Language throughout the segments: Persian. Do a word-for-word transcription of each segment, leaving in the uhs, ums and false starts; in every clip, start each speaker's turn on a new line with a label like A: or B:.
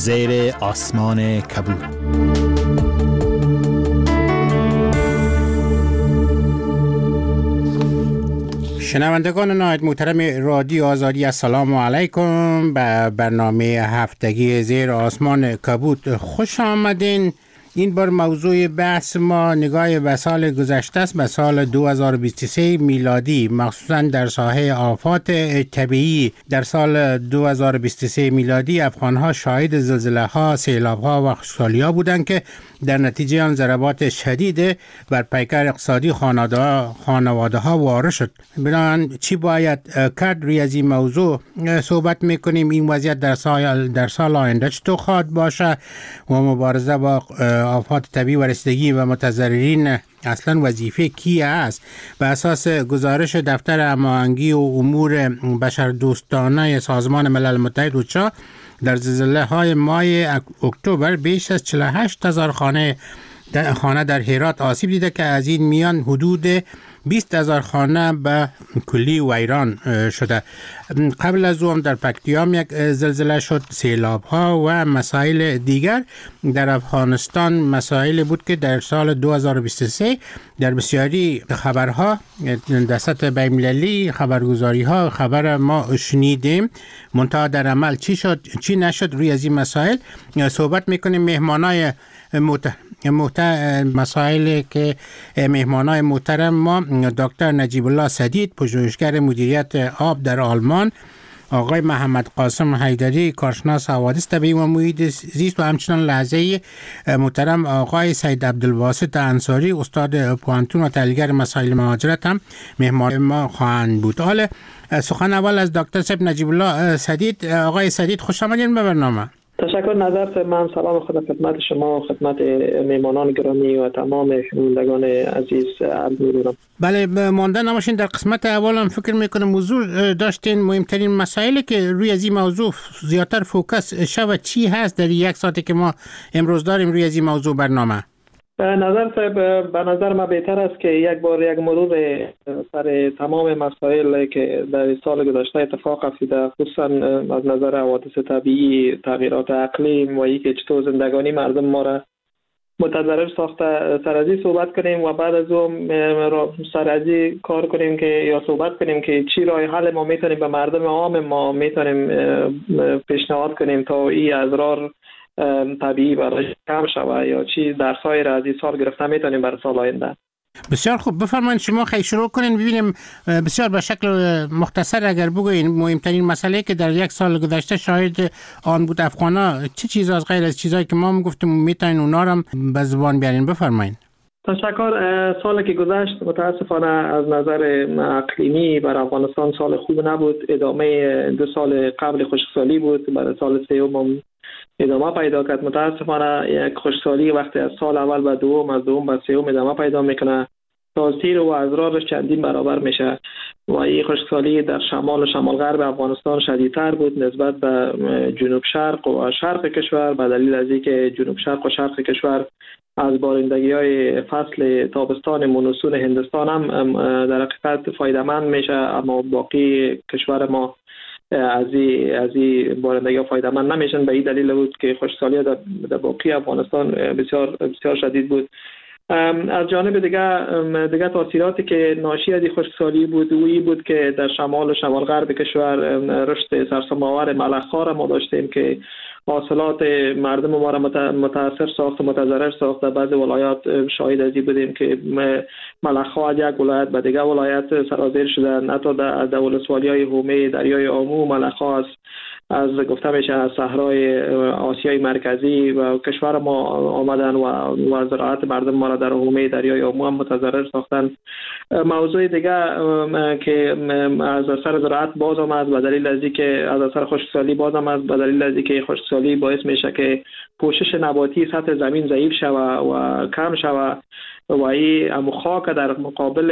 A: زیر آسمان کبود.
B: شنوندگان نهایت محترم رادیو آزادی، السلام علیکم. به برنامه هفتگی زیر آسمان کبود خوش آمدین. این بار موضوع بحث ما نگاه به سال گذشته است، به سال دو هزار و بیست و سه میلادی، مخصوصا در ساحه آفات طبیعی. در سال دو هزار و بیست و سه میلادی افغانها شاهد زلزله ها، سیلاب ها و خشکسالی ها بودند که در نتیجه آن ضربات شدید بر پیکر اقتصادی خانواده ها وارد شد. بنابراین چی باید کرد؟ روی از این موضوع صحبت میکنیم. این وضعیت در سال در سال آینده چطور خواهد باشه و مبارزه با آفات طبیعی و رسیدگی و متضررین اصلا وظیفه کی است؟ به اساس گزارش دفتر هماهنگی و امور بشردوستانه سازمان ملل متحد اوچا، در زلزله های ماه اکتبر بیش از چهل و هشت هزار خانه خانه در هرات آسیب دیده که از این میان حدود بیست هزار خانه به کلی ویران شده. قبل از اون در پکتیام یک زلزله شد. سیلاب ها و مسائل دیگر در افغانستان مسائل بود که در سال دو هزار و بیست و سه در بسیاری خبرها در سطح بین‌المللی خبرگزاری ها خبر ما شنیدیم، منتها در عمل چی شد چی نشد. روی از این مسائل صحبت میکنیم. مهمانای محترم محترم مسائلی که مهمانای محترم ما دکتر نجیب الله سدید، پژوهشگر مدیریت آب در آلمان، آقای محمد قاسم حیدری، کارشناس حوادث طبیعی و محیط زیست، و همچنان لحظه محترم آقای سید عبدالواسط انصاری، استاد پوانتون و تحلیلگر مسائل مهاجرت هم مهمان ما خواهند بود. حالا سخن اول از دکتر صاحب نجیب الله سدید. آقای سدید خوش آمدین به برنامه.
C: تشکر. نظر من سلام خود خدمت شما و خدمت میهمانان گرامی و تمام شنوندگان عزیز عرض می‌کنم.
B: بله، مانده نباشین. در قسمت اول هم فکر میکنم موضوع داشتین، مهمترین مسائلی که روی از این موضوع زیادتر فوکس شود چی هست در یک ساعتی که ما امروز داریم روی از این موضوع برنامه؟
C: به نظر به نظر ما بهتر است که یک بار یک مرور سر تمام مسائل که در سال گذشته اتفاق افتاده، خصوصا از نظر حوادث طبیعی، تغییرات اقلیم و اینکه چطور زندگانی مردم ما را متضرر ساخته، سر از این صحبت کنیم و بعد از اون سر از این کار کنیم که یا صحبت کنیم که چی راه حل ما میتونیم به مردم عام ما میتونیم پیشنهاد کنیم تا این اضرار طبیعی برای کم شود یا چی در سایر از این سال گرفته میتونیم برای سال آینده.
B: بسیار خوب، بفرمایید شما خیلی شروع کنین ببینیم بسیار به شکل مختصر اگر بگوین مهمترین مسئله که در یک سال گذشته شاهد آن بود افغانا چه چیز از غیر از چیزایی که ما میگفتیم میتونین اونا رو به زبان بیارین؟ بفرمایید.
C: تشکر. سالی که گذشت متاسفانه از نظر اقلیمی بر افغانستان سال خوب نبود. ادامه دو سال قبل خشکسالی بود، بعد سال سوم ادامه پیدا کرد. متاسفانه یک خشکسالی وقتی از سال اول به دوم، از دوم به سوم ادامه پیدا میکنه، تاثیر و اضرارش چندین برابر میشه و این خشکسالی در شمال و شمال غرب افغانستان شدیدتر بود نسبت به جنوب شرق و شرق کشور، به دلیل از اینکه جنوب شرق و شرق کشور از بارندگی های فصل تابستان مونسون هندستان هم در حقیقت فایده‌مند میشه، اما باقی کشور ما از این از این بارندگی ها فایده‌مند نمیشن. به این دلیل بود که خشکسالی در باقی افغانستان بسیار بسیار شدید بود. از جانب دیگه دیگه تاثیراتی که ناشی از این خشکسالی بود وی بود که در شمال و شمال غرب کشور رشد سرسام‌آور ملخ‌ها را ما داشتیم که حاصلات مردم ما را متاثر ساخت و متضرر ساخت. در بعض ولایات شاهد از این بودیم که ملخ‌ها از یک ولایت به دیگر ولایت سرازیر شدن. حتی در ولسوالی‌های هومه، دریای آمو ملخ‌ها از از گفته میشه از صحرای آسیای مرکزی و کشور ما آمدن و و زراعت مردم ما را در حومه دریای آمو هم متضرر ساختن. موضوع دیگه که از اثر زراعت باز آمد به دلیل از اینکه از اثر خشکسالی باز آمد به دلیل از اینکه خشکسالی باعث میشه که پوشش نباتی سطح زمین ضعیف شود و کم شود و این امو خاک در مقابل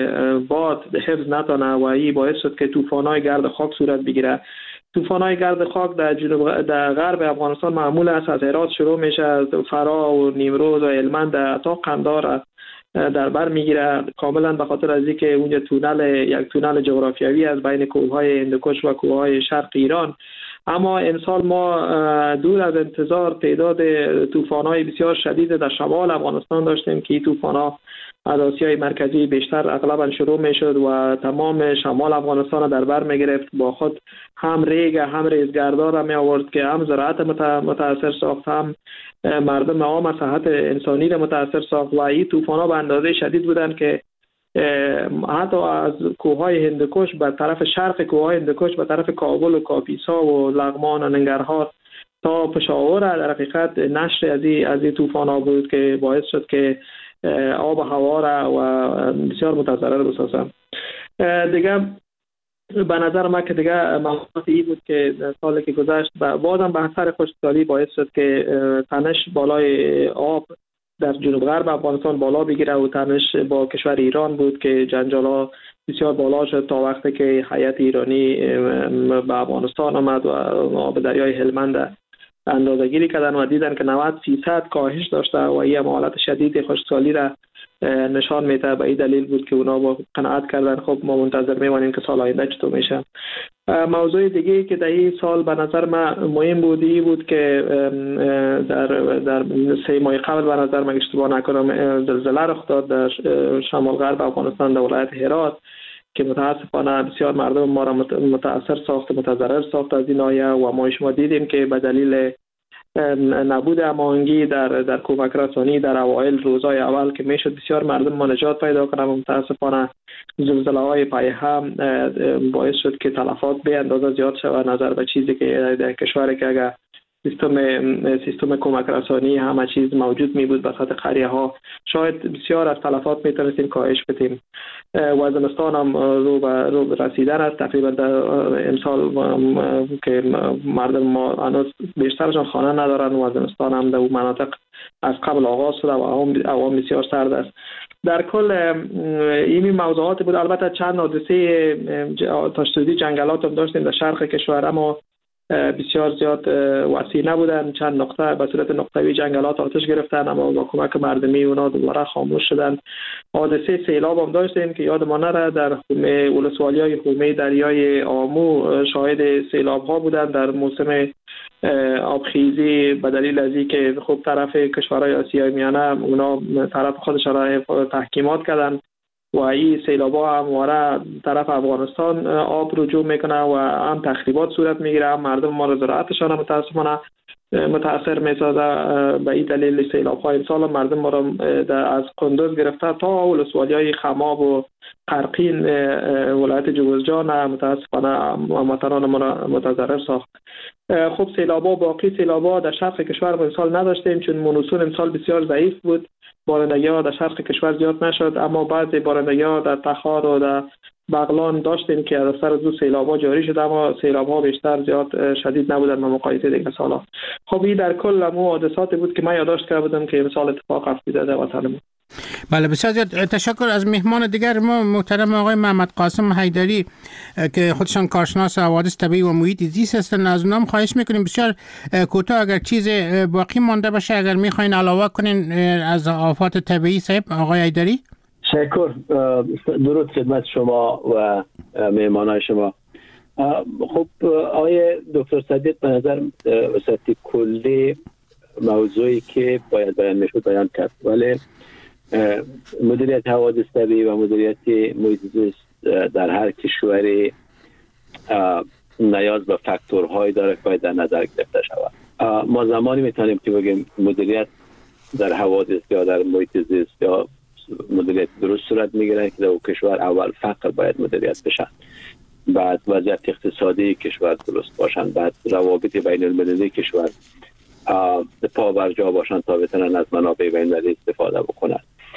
C: باد حفظ نتونه و این باعث شد که طوفان‌های گرد خاک صورت بگیره. طوفان‌های گرد خاک در جنوب در غرب افغانستان معمول است، از هرات شروع میشه، از فرا و نیمروز و هلمند تا قندهار در بر میگیره، کاملا به خاطر از اینکه اونجا تونل یک تونل جغرافیایی از بین کوههای هندوکش و کوههای شرق ایران اما امسال ما دور از انتظار تعداد طوفان‌های بسیار شدید در شمال افغانستان داشتیم که این طوفان‌ها از آسیای مرکزی بیشتر اغلبا شروع میشد و تمام شمال افغانستان در بر میگرفت، با خود هم ریگ هم ریزگردها را می آورد که هم زراعت متاثر ساخت، هم مردم عام صحت انسانی را متاثر ساخت. و این طوفان‌ها به اندازه شدید بودند که حتی از کوههای هندوکش به طرف شرق کوههای هندوکش به طرف کابل و کاپیسا و لغمان و ننگرهار تا پشاور در حقیقت نشر از این از این طوفان‌ها بود که باعث شد که آب و هوا را و بسیار متضرر بسازم. دیگه به نظر من که دیگه موضوعات این بود که سالی که گذشت بازم به اثر خشکسالی باعث شد که تنش بالای آب در جنوب غرب افغانستان بالا بگیره و تنش با کشور ایران بود که جنجال‌ها بسیار بالا شد تا وقتی که هیئت ایرانی به افغانستان آمد و آب دریای هلمند اندازه‌گیری کردن و دیدن که نود فیصد کاهش داشته و این حالت شدید خشکسالی را نشان میده. به این دلیل بود که اونا با قناعت کردن خب ما منتظر میمانیم که سال آینده چطور میشه. موضوع دیگه که در این سال به نظر من مهم بود این بود که در در سه ماه قبل به نظر من اشتباه نکنم زلزله رخ داد در شمال غرب افغانستان در ولایت هرات که متاسفانه بسیار مردم ما را متاثر ساخت، متضرر ساخت از این ناحیه و ما شما دیدیم که به دلیل نبود هماهنگی در در کمک رسانی در اوایل روزهای اول که میشد بسیار مردم ما نجات پیدا کنند، متاسفانه زلزله های پای هم باعث شد که تلفات به اندازه زیاد شود. نظر به چیزی که در کشوری که اگر سیستم سیستم کمک رسانی همه چیز موجود می بود به سطح قریه ها شاید بسیار از تلفات می تونستیم کاهش بدیم. و زمستان هم رو به رو رسیدن است. تقریبا در امسال که مردم ما هنوز بیشترشان خانه ندارن و زمستان هم در اون مناطق از قبل آغاز شده و هوا بسیار سرد است. در کل این موضوعات بود. البته چند حادثه تشدید جنگلات هم داشتیم در شرق کشور اما بسیار زیاد وسیع نبودن. چند نقطه به صورت نقطه‌ای جنگلات آتش گرفتن اما با کمک مردمی اونا دوباره خاموش شدن. حادثه سیلاب هم داشتیم که یاد ما نره در ولسوالی‌های حومه دریای آمو شاهد سیلاب ها بودن در موسم آبخیزی به دلیل از اینکه خب طرف کشورهای آسیای میانه اونا طرف خودش را تحکیمات کردن و این سیلابا هم واره طرف افغانستان آب رجوع میکنه و هم تخریبات صورت میگیره، هم مردم ما زراعتشان متاسفانه متاثر میسازه. به این دلیل سیلاب های امسال مردم ما را از قندوز گرفته تا ولسوالی‌های خماب و قرقین ولایت جوزجان متاسفانه وطنان ما را متضرر ساخت. خب سیلابا باقی سیلابا در شرق کشور امسال نداشتیم چون مونسون امسال بسیار ضعیف بود. بارندگی ها در شرق کشور زیاد نشد اما بعضی بارندگی ها در تخار و در بغلان داشتیم که از سر دو سیلاب ها جاری شد اما سیلاب ها بیشتر زیاد شدید نبودن به مقایسه دیگر سالا. خب این در کل مو حادثاتی بود که من یادداشت کرده بودم که امسال اتفاق افتاده در وطن ما.
B: بله بسیار زیاد تشکر. از مهمان دیگر ما محترم آقای محمد قاسم حیدری که خودشان کارشناس حوادث طبیعی و محیط زیست هستند از اونام خواهش میکنیم بسیار کوتاه اگر چیز باقی مانده باشه اگر میخواین علاوه کنین از آفات طبیعی. صاحب آقای حیدری
D: تشکر. درود خدمت شما و مهمانای شما. خب آقای دکتر صدیق به نظر وسط کلی موضوعی که باید بیان میشد بیان کرد ولی مدیریت حوادث طبیعی و مدیریت محیط زیست در هر کشوری نیاز به فاکتورهایی داره که باید در نظر گرفته شود. ما زمانی میتونیم که بگیم مدیریت در حوادث یا در محیط زیست یا مدیریت درست صورت میگیره که در کشور اول فقر باید مدیریت بشن، بعد وضعیت اقتصادی کشور درست باشن، بعد روابط بین المللی کشور پا بر جا باشن تا بتونن از منابع بین المللی استفاده بکنن.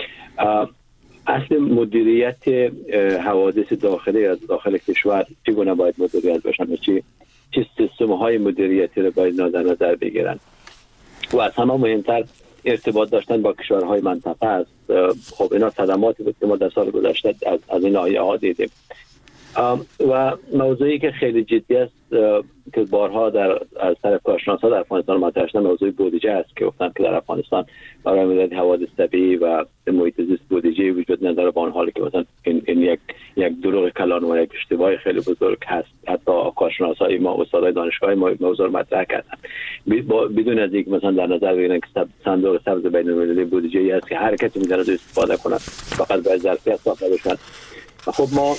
D: اصل مدیریت حوادث داخلی از داخل کشور چگونه باید مدیریت باشن و چی چه سیستم های مدیریتی رو باید در نظر بگیرن و از همه مهمتر ارتباط داشتن با کشورهای منطقه است. خب اینا صدماتی بود که ما در سال گذشته از, از این ناحیه ها دیدیم. و موضوعی که خیلی جدی است که بارها در از طرف کارشناسان در افغانستان مطرح شده موضوع بودجه است که گفتن که در افغانستان برای مدیریت حوادث طبیعی و محیط زیست بودجه وجود نداره، با آن حالی که مثلا این, این یک یک دروغ کلان و یک اشتباه خیلی بزرگ هست. حتی کارشناسای ما، استادای دانشگاه ما موضوع مطرح کردن بدون از اینکه مثلا در نظر بگیرن که صندوق سبز بین‌المللی بودجه ای است که هر کسی میتونه از استفاده کنه، فقط باید ظرفیت ساخته بشه. خب ما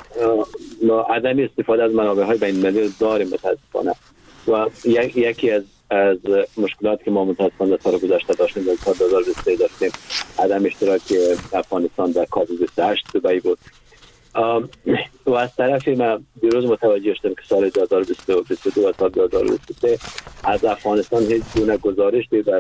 D: ما عدم استفاده از منابع های بین المللی داریم متاسفانه و یکی از از مشکلات که ما متاسفانه در سال گذشته داشتیم در سال دو هزار و بیست و سه داشتیم عدم اشتراک افغانستان در کاپ بیست و هشت دبی بود. و از طرفی ما دیروز متوجه شدیم که سال دو هزار و بیست و دو و سال دو هزار و بیست و سه از افغانستان هیچ گونه گزارشی در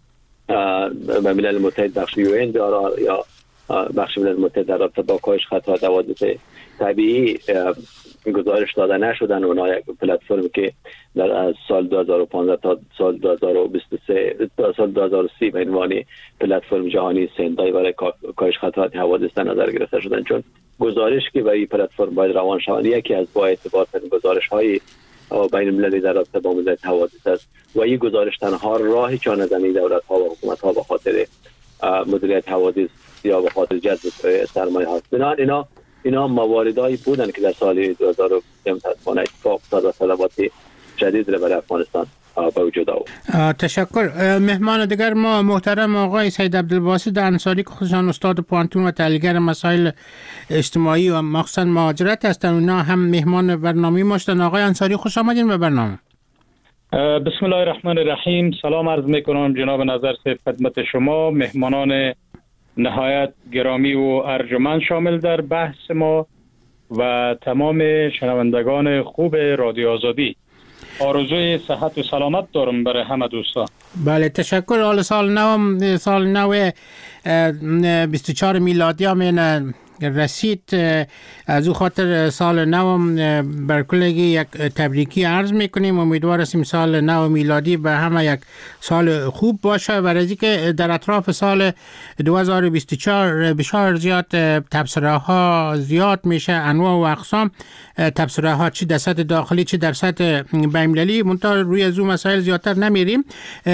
D: به ملل متحد بخش یو ان داره یا بخش ملل متحد در رابطه با کاهش خطرات حوادث طبیعی گزارش داده نشدن. اونها یک پلتفرمی که در از سال دو هزار و پانزده تا سال دو هزار و بیست و سه تا سال دو هزار و سی به عنوان پلتفرم جهانی سندای برای کاهش خطرات حوادث در نظر گرفته شدن، چون گزارش که برای پلتفرم باید روان شود یکی از با اعتبار ترین گزارش های بین المللی در رابطه با مدیریت حوادث است و این گزارش تنها راه چانه‌زنی دولت ها و حکومت ها به خاطر مدیریت حوادث یا به خاطر جذب سرمایه هاست. بنابراین اینا اینا مواردایی بودن که در سال دو هزار و سه متاسفانه اتفاق افتاد و صلوات شدید را برای افغانستان به وجود آورد.
B: تشکر. مهمان دیگر ما محترم آقای سید عبدالباسط انصاری که خودشان استاد پانتون و تحلیلگر مسائل اجتماعی و مخصوصا مهاجرت هستند، اونا هم مهمان برنامه ما شدن. آقای انصاری خوش آمدین به برنامه.
E: بسم الله الرحمن الرحیم. سلام عرض میکنم جناب نظر صاحب خدمت شما، مهمانان نهایت گرامی و ارجمند شامل در بحث ما و تمام شنوندگان خوب رادیو آزادی. آرزوی صحت و سلامت دارم برای همه دوستان.
B: بله تشکر. حال سال نو سال نو بیست و چهار میلادی هم رسید، از او خاطر سال نو بر کلگی یک تبریکی عرض میکنیم. امیدوار هستیم سال نو میلادی به همه یک سال خوب باشه و از اینکه در اطراف سال دو هزار و بیست و چهار بسیار زیاد تبصره ها زیاد میشه، انواع و اقسام تبصره ها، چی در سطح داخلی چی در سطح بین‌المللی، منتها روی از اون مسائل زیادتر نمیریم.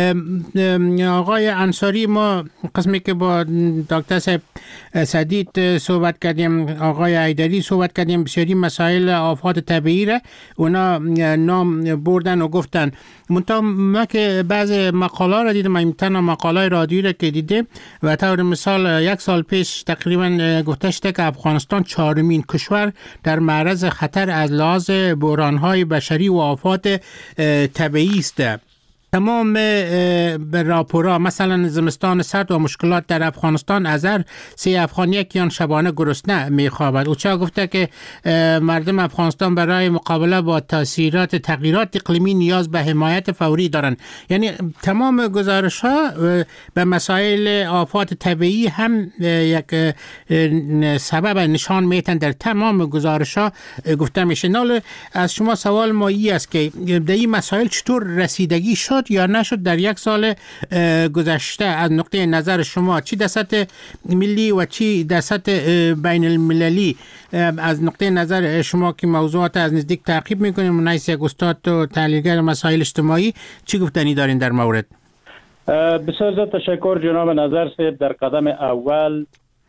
B: آقای انصاری، ما قسمی که با دکتر صاحب سدید صحبت کردیم، آقای ایدری صحبت کردیم، بسیاری مسائل آفات طبیعی را اونا نام بردن و گفتن. منتها ما که بعض مقاله را دیدم، این تنها مقاله رادیویی را که دیدم و طور مثال یک سال پیش تقریبا گفته شده که افغانستان چهارمین کشور در معرض خطر از لحاظ بحران‌های بشری و آفات طبیعی است. تمام راپورها مثلا زمستان سرد و مشکلات در افغانستان از هر سه افغانی یکیان شبانه گرسنه میخوابد. او چه گفته که مردم افغانستان برای مقابله با تاثیرات تغییرات اقلیمی نیاز به حمایت فوری دارند. یعنی تمام گزارش ها به مسائل آفات طبیعی هم یک سبب نشان میتن، در تمام گزارش ها گفته میشه. نال از شما سوال ما ای است که در این مسائل چطور رسیدگی شد یا نشد در یک سال گذشته از نقطه نظر شما، چی در سطح ملی و چی در سطح بین المللی، از نقطه نظر شما که موضوعات از نزدیک تعقیب میکنیم، منیس یک استاد و تحلیلگر مسائل اجتماعی، چی گفتنی دارین در مورد؟
E: بسیار زیاد تشکر جناب نظر صاحب. در قدم اول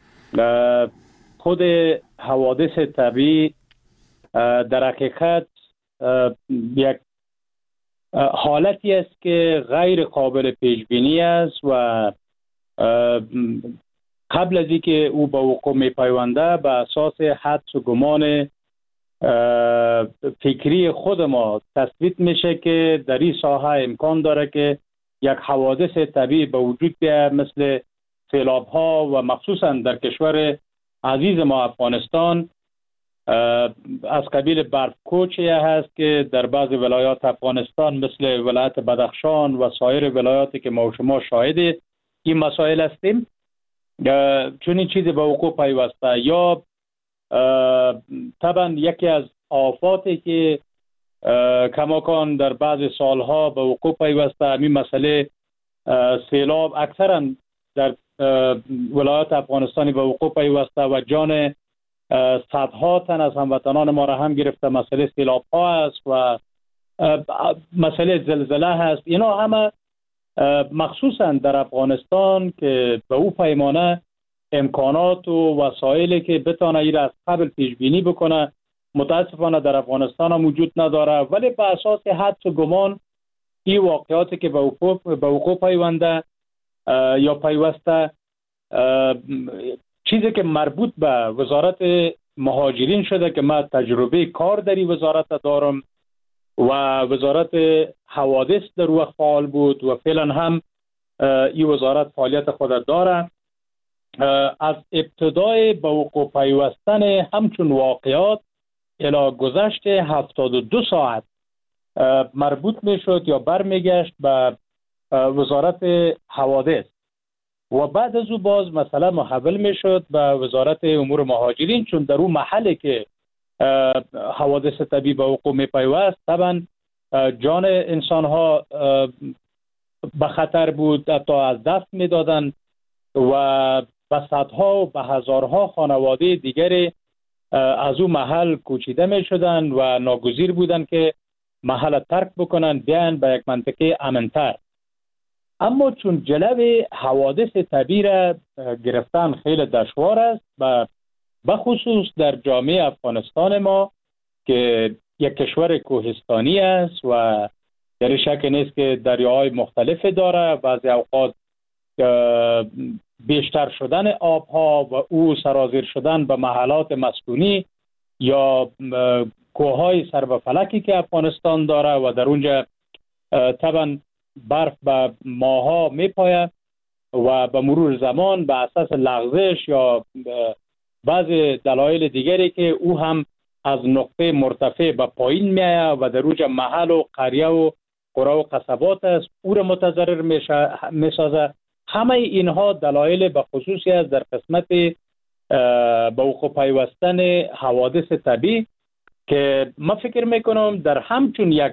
E: خود حوادث طبیعی در حقیقت یک حالتی است که غیر قابل پیش بینی است و قبل از اینکه او به وقوع می پیونده به اساس حدس و گمان فکری خود ما تثبیت میشه که در این ساحه امکان داره که یک حوادث طبیعی به وجود بیاید مثل سیلاب ها و مخصوصا در کشور عزیز ما افغانستان از قبیل برف کوچی هست که در بعض ولایات افغانستان مثل ولایت بدخشان و سایر ولایاتی که ما و شما شاهد این مسائل هستیم، چون این چیزی به وقوع پیوسته یا طبعا یکی از آفاتی که کماکان در بعض سالها به وقوع پیوسته همین مسئله سیلاب اکثرا در ولایات افغانستانی به وقوع پیوسته و جان صدها تن از هموطنان ما را هم گرفته، مسئله سیلاب ها است و مسئله زلزله هست. اینا همه مخصوصا در افغانستان که به او پیمانه امکانات و وسایلی که بتانه این از قبل پیش بینی بکنه متاسفانه در افغانستان هم وجود نداره. ولی به اساس حدس و گمان این واقعاتی که به وقوع به وقوع پیونده یا پیوسته، چیزی که مربوط به وزارت مهاجرین شده که من تجربه کار در این وزارت دارم و وزارت حوادث در وقت فعال بود و فعلا هم این وزارت فعالیت خود داره. از ابتدای به وقوع پیوستن همچون واقعات الی گذشت هفتاد و دو ساعت مربوط می شد یا برمیگشت به وزارت حوادث و بعد از او باز مثلا محول می شد به وزارت امور مهاجرین، چون در اون محلی که حوادث طبیعی به وقوع می پیوست طبعا جان انسان ها به خطر بود، حتی از دست می دادن و به صدها و به هزارها خانواده دیگری از اون محل کوچیده می شدن و ناگزیر بودن که محل ترک بکنن بیان به یک منطقه امنتر. اما چون جلو حوادث طبیعی را گرفتن خیلی دشوار است و به خصوص در جامعه افغانستان ما که یک کشور کوهستانی است و در شک نیست که دریاهای مختلف داره، بعضی اوقات بیشتر شدن آبها و او سرازیر شدن به محلات مسکونی یا کوههای سر به فلکی که افغانستان داره و در اونجا طبعا برف به ماها میپاید و به مرور زمان به اساس لغزش یا بعض دلایل دیگری که او هم از نقطه مرتفع به پایین میآید و در اونجا محل و قریه و قرى و قصبات است، او را متضرر میسازه. همه اینها دلایل به خصوصی است در قسمت به وقوع پیوستن حوادث طبیعی که من فکر میکنم در همچون یک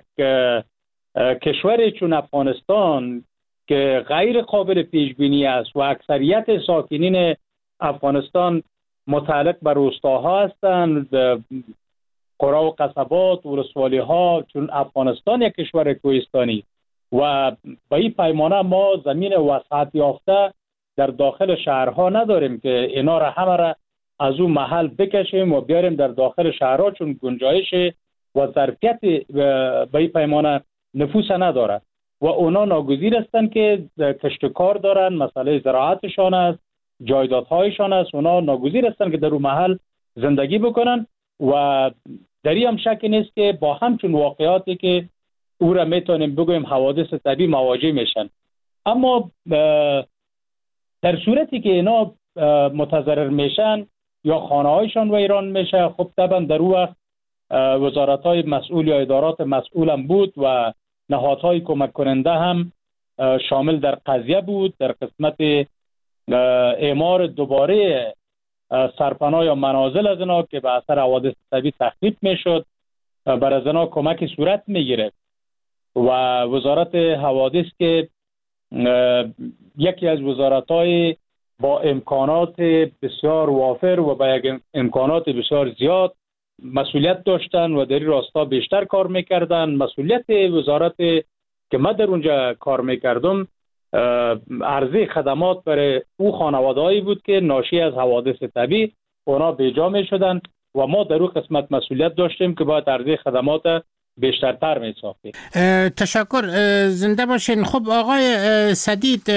E: کشور چون افغانستان که غیر قابل پیش بینی است و اکثریت ساکنین افغانستان متعلق به روستاها هستند، قرى و قصبات و ولسوالی ها، چون افغانستان یک کشور کوهستانی و به این پیمانه ما زمین وسعت یافته در داخل شهرها نداریم که اینا را همه را از اون محل بکشیم و بیاریم در داخل شهرها، چون گنجایش و ظرفیت به این پیمانه نفوس نداره و اونا ناگزیر هستند که کشتکار دارن، مسئله زراعتشان است، جایدادهایشان است، اونا ناگزیر هستند که در اون محل زندگی بکنن و در این هم شک نیست که با همچون واقعاتی که او را میتونیم بگویم حوادث طبیعی مواجه میشن. اما در صورتی که اینا متضرر میشن یا خانه هایشان ویران میشه، خب طبعا در اون وقت وزارت های مسئول یا ادارات مسئول هم بود و نهادهای کمک کننده هم شامل در قضیه بود در قسمت اعمار دوباره سرپناه یا منازل از اینا که به اثر حوادث طبیعی تخریب میشد بر از اینا کمک صورت میگیره و وزارت حوادث که یکی از وزارت‌های با امکانات بسیار وافر و با یک امکانات بسیار زیاد مسئولیت داشتن و در این راستا بیشتر کار میکردن. مسئولیت وزارت که من در اونجا کار میکردم عرضه خدمات برای او خانواده‌ای بود که ناشی از حوادث طبیعی اونا بیجا میشدن و ما در اون قسمت مسئولیت داشتیم که باید عرضه خدمات بیشترتر می ساختیم.
B: تشکر، زنده باشین. خب آقای سدید،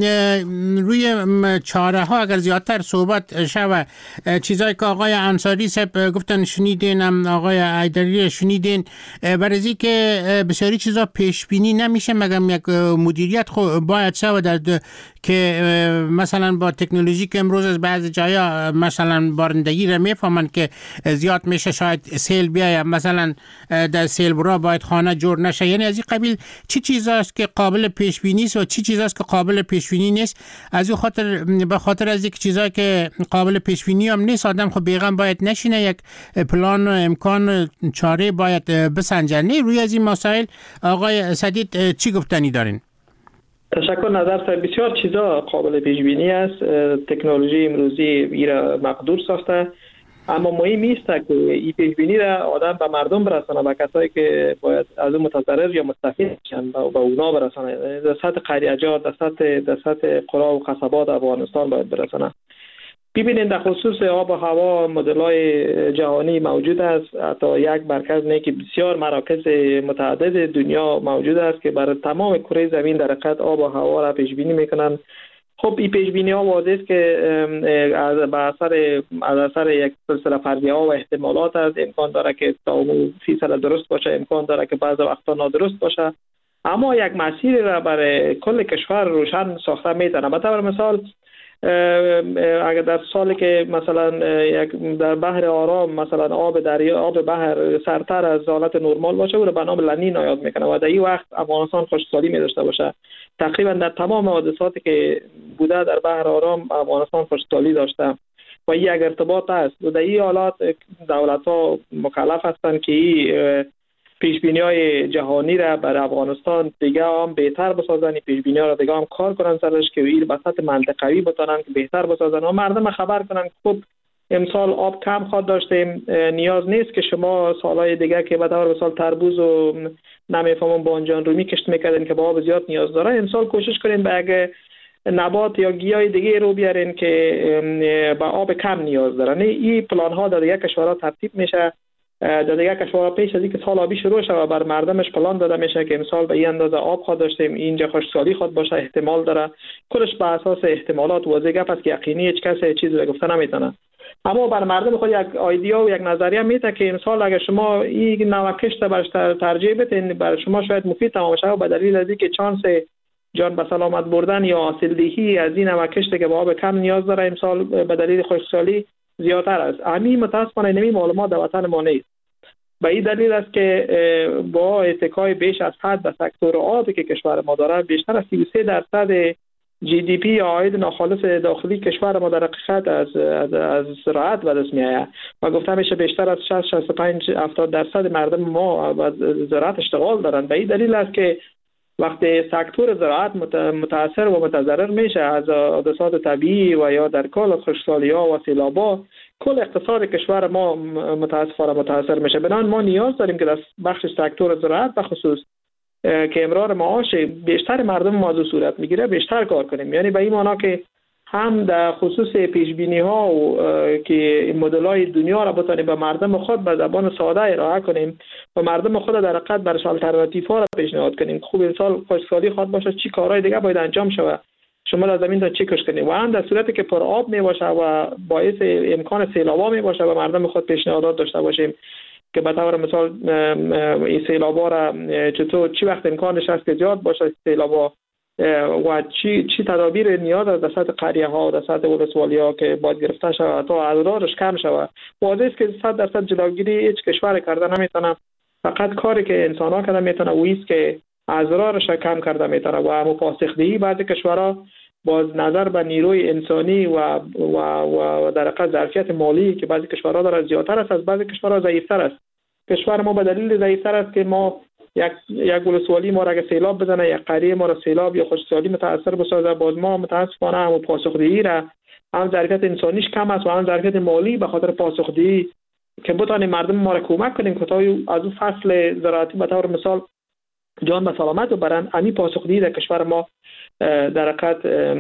B: روی چاره ها اگر زیادتر صحبت شود، چیزایی که آقای انصاری صاحب گفتن شنیدین، هم آقای ایدری شنیدین، برای که بسیاری چیزا پیش بینی نمیشه مگم یک مدیریت خو باید شود در که مثلا با تکنولوژی که امروز از بعضی جایا مثلا بارندگی را میفهمن که زیاد میشه، شاید سیل بیاید، مثلا در سیل برا باید خانه جور نشه، یعنی از این قبیل چی چیزاست که قابل پیش بینی است و چی چیزاست که قابل پیش بینی نیست. از این خاطر به خاطر از یک چیزایی که قابل پیش بینی هم نیست آدم خب بیغم باید نشینه، یک پلان و امکان چاره باید بسنجنه. روی از این مسائل آقای سدید چی گفتنی دارین؟
C: تشکر. نظر سر بسیار چیزا قابل پیش بینی است. تکنولوژی امروزی ایرا مقدور ساخته اما مهم نیست که این پیش بینی را آدم به مردم برسانه، به کسایی که باید از اون متضرر یا مستفید شن به اونا برسانه. در سطح قریه‌جات، در سطح در سطح قرا و قصبات افغانستان باید برسانه. ببینید در خصوص آب و هوا مدل‌های جهانی موجود است. حتی یک مرکز نه که بسیار مراکز متعدد دنیا موجود است که برای تمام کره زمین در حقیقت آب و هوا را پیش بینی میکنن. خب این پیش بینی ها واضح است که از به اثر از اثر یک سلسله فرضیه ها و احتمالات است. امکان داره که تا فیصد درست باشه، امکان داره که بعضی وقتا نادرست باشه، اما یک مسیر را برای کل کشور روشن ساخته میتونه. به طور مثال اگر در سالی که مثلا یک در بحر آرام مثلا آب دریا آب بحر سرتر از حالت نرمال باشه، او را به نام لنینا یاد میکنه و در این وقت افغانستان خشکسالی می داشته باشه. تقریبا در تمام حادثاتی که بوده در بحر آرام افغانستان خشکسالی داشته و این یک ارتباط است. و در این حالات دولت ها مکلف هستند که این پیش بینی های جهانی را برای افغانستان دیگه هم بهتر بسازن، پیش بینی ها را دیگه هم کار کنن سرش که این به سطح منطقوی بتونن که بهتر بسازن و مردم خبر کنن. خب امسال آب کم خواهد داشتیم، نیاز نیست که شما سالهای دیگه که به طور مثال تربوز و نمیفهمم بانجان رومی کشت میکردن که با آب زیاد نیاز داره، امسال کوشش کنین به اگه نبات یا گیاه دیگه رو بیارین که با آب کم نیاز دارن. این پلان ها در دیگه کشورها ترتیب میشه. در دیگه کشورها پیش از اینکه سال آبی شروع شود بر مردمش پلان داده میشه که امسال به این اندازه آب خواهد داشتیم، اینجا خشکسالی خواهد باشه، احتمال داره. کلش بر اساس احتمالات واضح گپ است که یقینی هیچ کس چیزی رو گفته نمیتونه. اما بر مردم خود یک ایده و یک نظریه میده که امسال اگر شما این نوع کشت برش ترجیح بدین برای شما شاید مفید تمام شه، به دلیل از اینکه چانس جان به سلامت بردن یا حاصلدهی از این نوع کشت که با آب کم نیاز داره امسال به دلیل خشکسالی زیادتر است. همین متاسفانه نمی معلومات در وطن ما نیست. به این دلیل است که با اتکای بیش از حد به سکتور آبی که کشور ما داره، بیشتر از سی و سه درصد جی دی پی یا عاید ناخالص داخلی کشور ما در حقیقت از از, از زراعت به دست میآید و گفته میشه بیشتر از شصت شصت و پنج هفتاد درصد مردم ما از زراعت اشتغال دارند. به این دلیل است که وقتی سکتور زراعت متاثر و متضرر میشه از حادثات طبیعی و یا در کل خشکسالی‌ها و سیلاب‌ها، کل اقتصاد کشور ما متاسفانه متاثر میشه. بنابراین ما نیاز داریم که در بخش سکتور زراعت به خصوص که امرار معاش بیشتر مردم موضوع صورت میگیره بیشتر کار کنیم. یعنی به این معنا که هم در خصوص پیش بینی ها و که مدل های دنیا را بتونیم به مردم خود به زبان ساده ارائه کنیم و مردم خود در حقیقت برش آلترناتیو ها را پیشنهاد کنیم. خوب این سال خشکسالی خواهد باشه، چی کارهای دیگه باید انجام شود، شما در زمین تا چی کش کنیم و هم در صورتی که پر آب می باشه و باعث امکان سیلابا می باشه و مردم خود پیشنهادات داشته باشیم که به طور مثال این سیلابا را چطور چی وقت امکانش هست که زیاد باشه سیلابا و چی چی تدابیر نیاز است در سطح قریه ها و در سطح ولسوالی ها که باید گرفته شود تا اضرارش کم شود. واضح است که صد درصد جلوگیری هیچ کشور کرده نمیتونه، فقط کاری که انسان ها کرده میتونه و است که اضرارش کم کرده میتونه و مپاسخدهی بعضی کشورها باز نظر به نیروی انسانی و و و در حقیقت ظرفیت مالی که بعضی کشورها داره زیادتر است، از بعضی کشورها ضعیفتر است. کشور ما به دلیل ضعیفتر است که ما یک یک ولسوالی ما را اگه سیلاب بزنه، یک قریه ما را سیلاب یا خشکسالی متاثر بسازه، باز ما متاسفانه هم پاسخدهی را هم ظرفیت انسانیش کم است و هم ظرفیت مالی به خاطر پاسخدهی که بتونیم مردم ما را کمک کنیم که تا از اون فصل زراعتی به طور مثال جان به سلامت و برن، امی پاسخدهی در کشور ما در حقیقت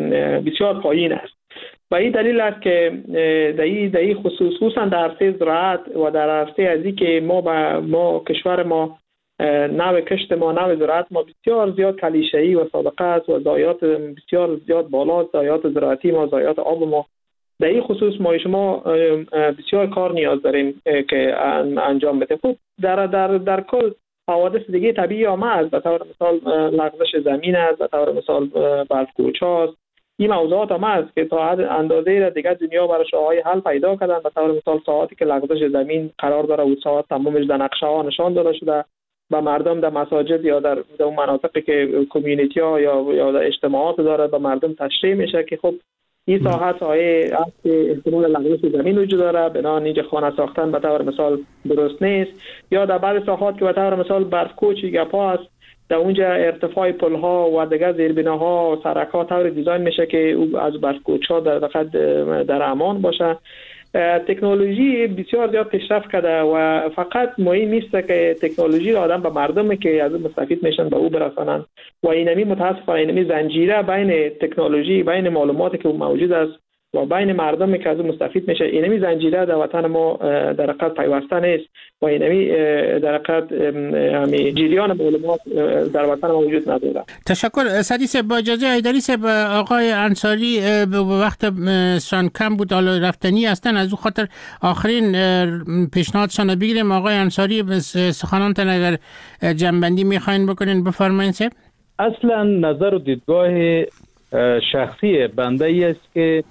C: بسیار پایین است. و این دلیل است که در این در این خصوص خصوصا در عرصه زراعت و در عرصه ازی که ما با ما کشور ما نوع کشت ما نوع زراعت ما بسیار زیاد کلیشه‌ای و سابقه است و ضایعات بسیار زیاد بالا، ضایعات زراعتی ما، ضایعات آب ما. در این خصوص ما شما بسیار کار نیاز داریم که انجام بدیم. خب در در در کل حوادث دیگه طبیعی هم هست، به طور مثال لغزش زمین است، به طور مثال برف‌کوچ است. این موضوعات هم هست که تا حد اندازه‌ای را دیگه دنیا براش راه‌های حل پیدا کردن. به طور مثال ساعتی که لغزش زمین قرار داره و ساعت تمامش در نقشه ها نشان داده شده و مردم در مساجد یا در در مناطقی که کمیونیتی ها یا یا در اجتماعات داره به مردم تشریح میشه که خب این ساحت های است که احتمال لغزش زمین وجود داره، بنابراین اینجا خانه ساختن به طور مثال درست نیست. یا در بعض ساحات که به طور مثال برف‌کوچ گپا است، در اونجا ارتفاع پل ها و دیگر زیربناها و سرک ها طور دیزاین میشه که از برف‌کوچ ها در در امان باشه. تکنولوژی بسیار زیاد پیشرفت کرده و فقط مهم نیست که تکنولوژی را آدم به مردم که از مستفید میشن به او برسانن و اینمی متاسفانه اینمی زنجیره بین تکنولوژی، بین معلوماتی که موجود است و بین مردم که از مستفید میشه، اینمی زنجیره در وطن ما در حقیقت پیوسته نیست و اینمی در حقیقت همین جریان معلومات در وطن ما وجود نداره.
B: تشکر سعدی صاحب. با اجازه ایدری صاحب، آقای انصاری وقت شان کم بود، حالا رفتنی هستن، از او خاطر آخرین پیشنهادشان بگیریم. آقای انصاری سخنانتان اگر جنبندی میخواین بکنین بفرمایید صاحب.
E: اصلا نظر و دیدگاه شخصی بنده ای است که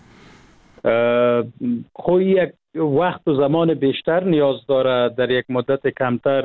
E: خود یک وقت و زمان بیشتر نیاز داره، در یک مدت کمتر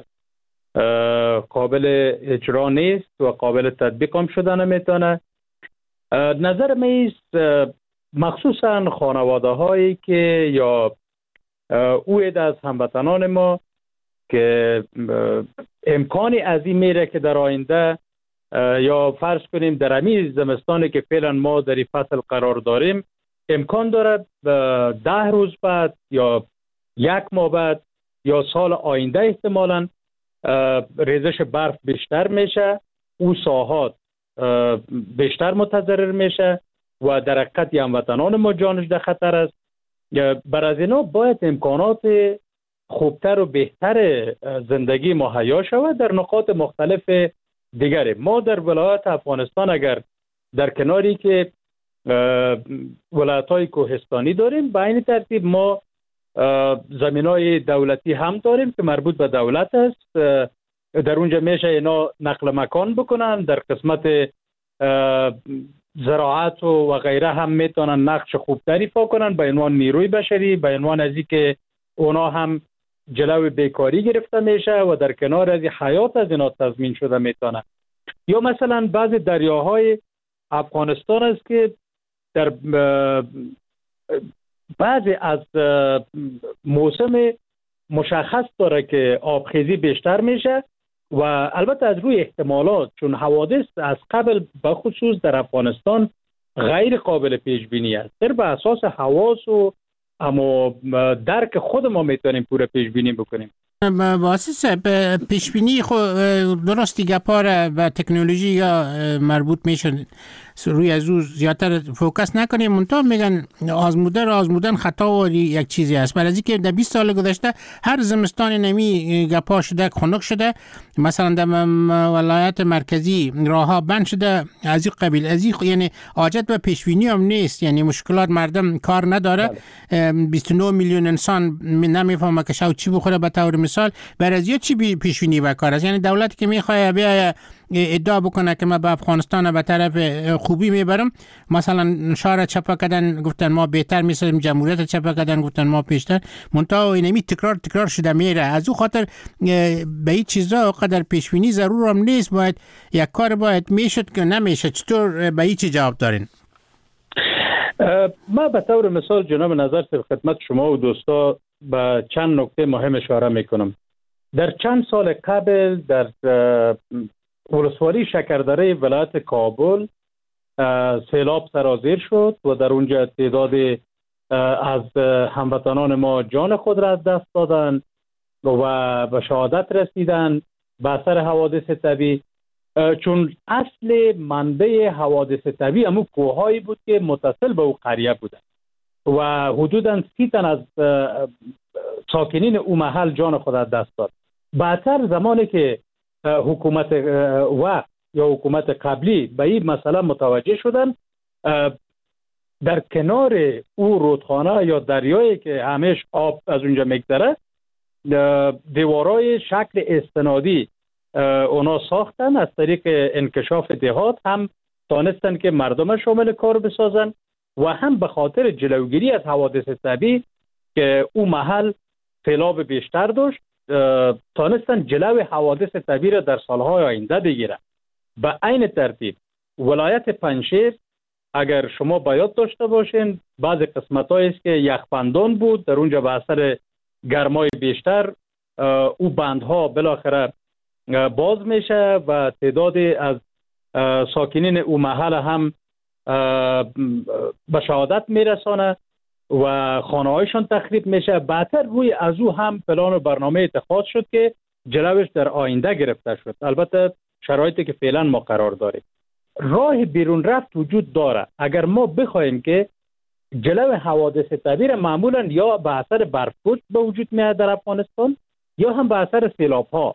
E: قابل اجرا نیست و قابل تطبیق هم شده نمیتونه. نظر من است مخصوصا خانواده هایی که یا اوید از هموطنان ما که امکانی از این میره که در آینده یا فرض کنیم در همین زمستانی که فعلا ما در این فصل قرار داریم امکان دارد ده روز بعد یا یک ماه بعد یا سال آینده احتمالاً ریزش برف بیشتر میشه، او ساحات بیشتر متضرر میشه و در حقیقت هموطنان ما جانش در خطر است. بر از اینا باید امکانات خوبتر و بهتر زندگی مهیا شود در نقاط مختلف دیگری. ما در ولایت افغانستان اگر در کناری که ولایت‌های کوهستانی داریم، به این ترتیب ما زمینای دولتی هم داریم که مربوط به دولت است. در اونجا میشه اینا نقل مکان بکنن، در قسمت زراعت و, و غیره هم میتونن نقش خوبتری ایفا کنن به عنوان نیروی بشری، به عنوان از اینکه اونا هم جلوی بیکاری گرفته میشه و در کنار از حیات از اینا تضمین شده میتونه. یا مثلا بعض دریاهای افغانستان است که در بعضی از موسم مشخص داره که آبخیزی بیشتر میشه و البته از روی احتمالات، چون حوادث از قبل به خصوص در افغانستان غیر قابل پیش بینی است، در به اساس حواس و اما درک خود ما میتونیم پوره پیش بینی بکنیم.
B: واسه پیش بینی خود درستی گپاره و تکنولوژی یا مربوط میشن روی از او زیادتر فوکس نکنیم. منتها میگن آزموده را آزمودن خطا و یک چیزی است. برای از اینکه در بیست سال گذشته هر زمستان نمی گپا شده، خنک شده، مثلا در ولایت مرکزی راهها بند شده از این قبیل، از این یعنی حاجت به پیش بینی هم نیست، یعنی مشکلات مردم کار نداره. بیست و نه میلیون انسان نمیفهمه که شو چی بخوره به طور مثال. برای از چی پیش بینی بکار است؟ یعنی دولتی که میخواد بیا ادعا بکنه که ما به افغانستان به طرف خوبی میبرم، مثلا شهر چپا کردن گفتن ما بهتر میسازیم، جمهوریت چپا کردن گفتن ما پیشتر، منتها اینمی تکرار تکرار شده میره. از او خاطر به این چیزا قدر پیش بینی ضرور هم نیست. باید یک کار باید میشد که نمیشه. چطور به این چی جواب دارین؟
E: ما به طور مثال جناب نظر خدمت شما و دوستا به چند نکته مهم اشاره میکنم. در چند سال قبل در ولسوالی شکردره ولایت کابل سیلاب سرازیر شد و در اونجا تعداد از هموطنان ما جان خود را از دست دادن و به شهادت رسیدن به اثر حوادث طبیعی، چون اصل منبع حوادث طبیعی همون کوههایی بود که متصل به او قریه بودن و حدوداً سی تن از ساکنین او محل جان خود از دست داد. بعدتر زمانی که حکومت وقت یا حکومت قبلی به این مسئله متوجه شدن، در کنار او رودخانه یا دریایی که همیش آب از اونجا میگذره دیوارای شکل استنادی اونا ساختن، از طریق انکشاف دهات هم تانستن که مردم شامل کار بسازن و هم به خاطر جلوگیری از حوادث طبیعی که او محل سیلاب بیشتر داشت تانستن جلو حوادث طبیعی را در سالهای آینده بگیرن. به این ترتیب ولایت پنجشیر اگر شما باید داشته باشین بعض قسمت‌هایی است که یخبندان بود، در اونجا به اثر گرمای بیشتر او بندها بالاخره باز میشه و تعداد از ساکنین او محل هم به شهادت میرسانه و خانه هایشان تخریب میشه. بعدتر روی از او هم پلان و برنامه اتخاذ شد که جلوش در آینده گرفته شد. البته شرایطی که فعلا ما قرار داریم، راه بیرون رفت وجود داره. اگر ما بخوایم که جلو حوادث طبیعی معمولا یا به اثر برف‌پوش به وجود میاد در افغانستان یا هم به اثر سیلاب ها.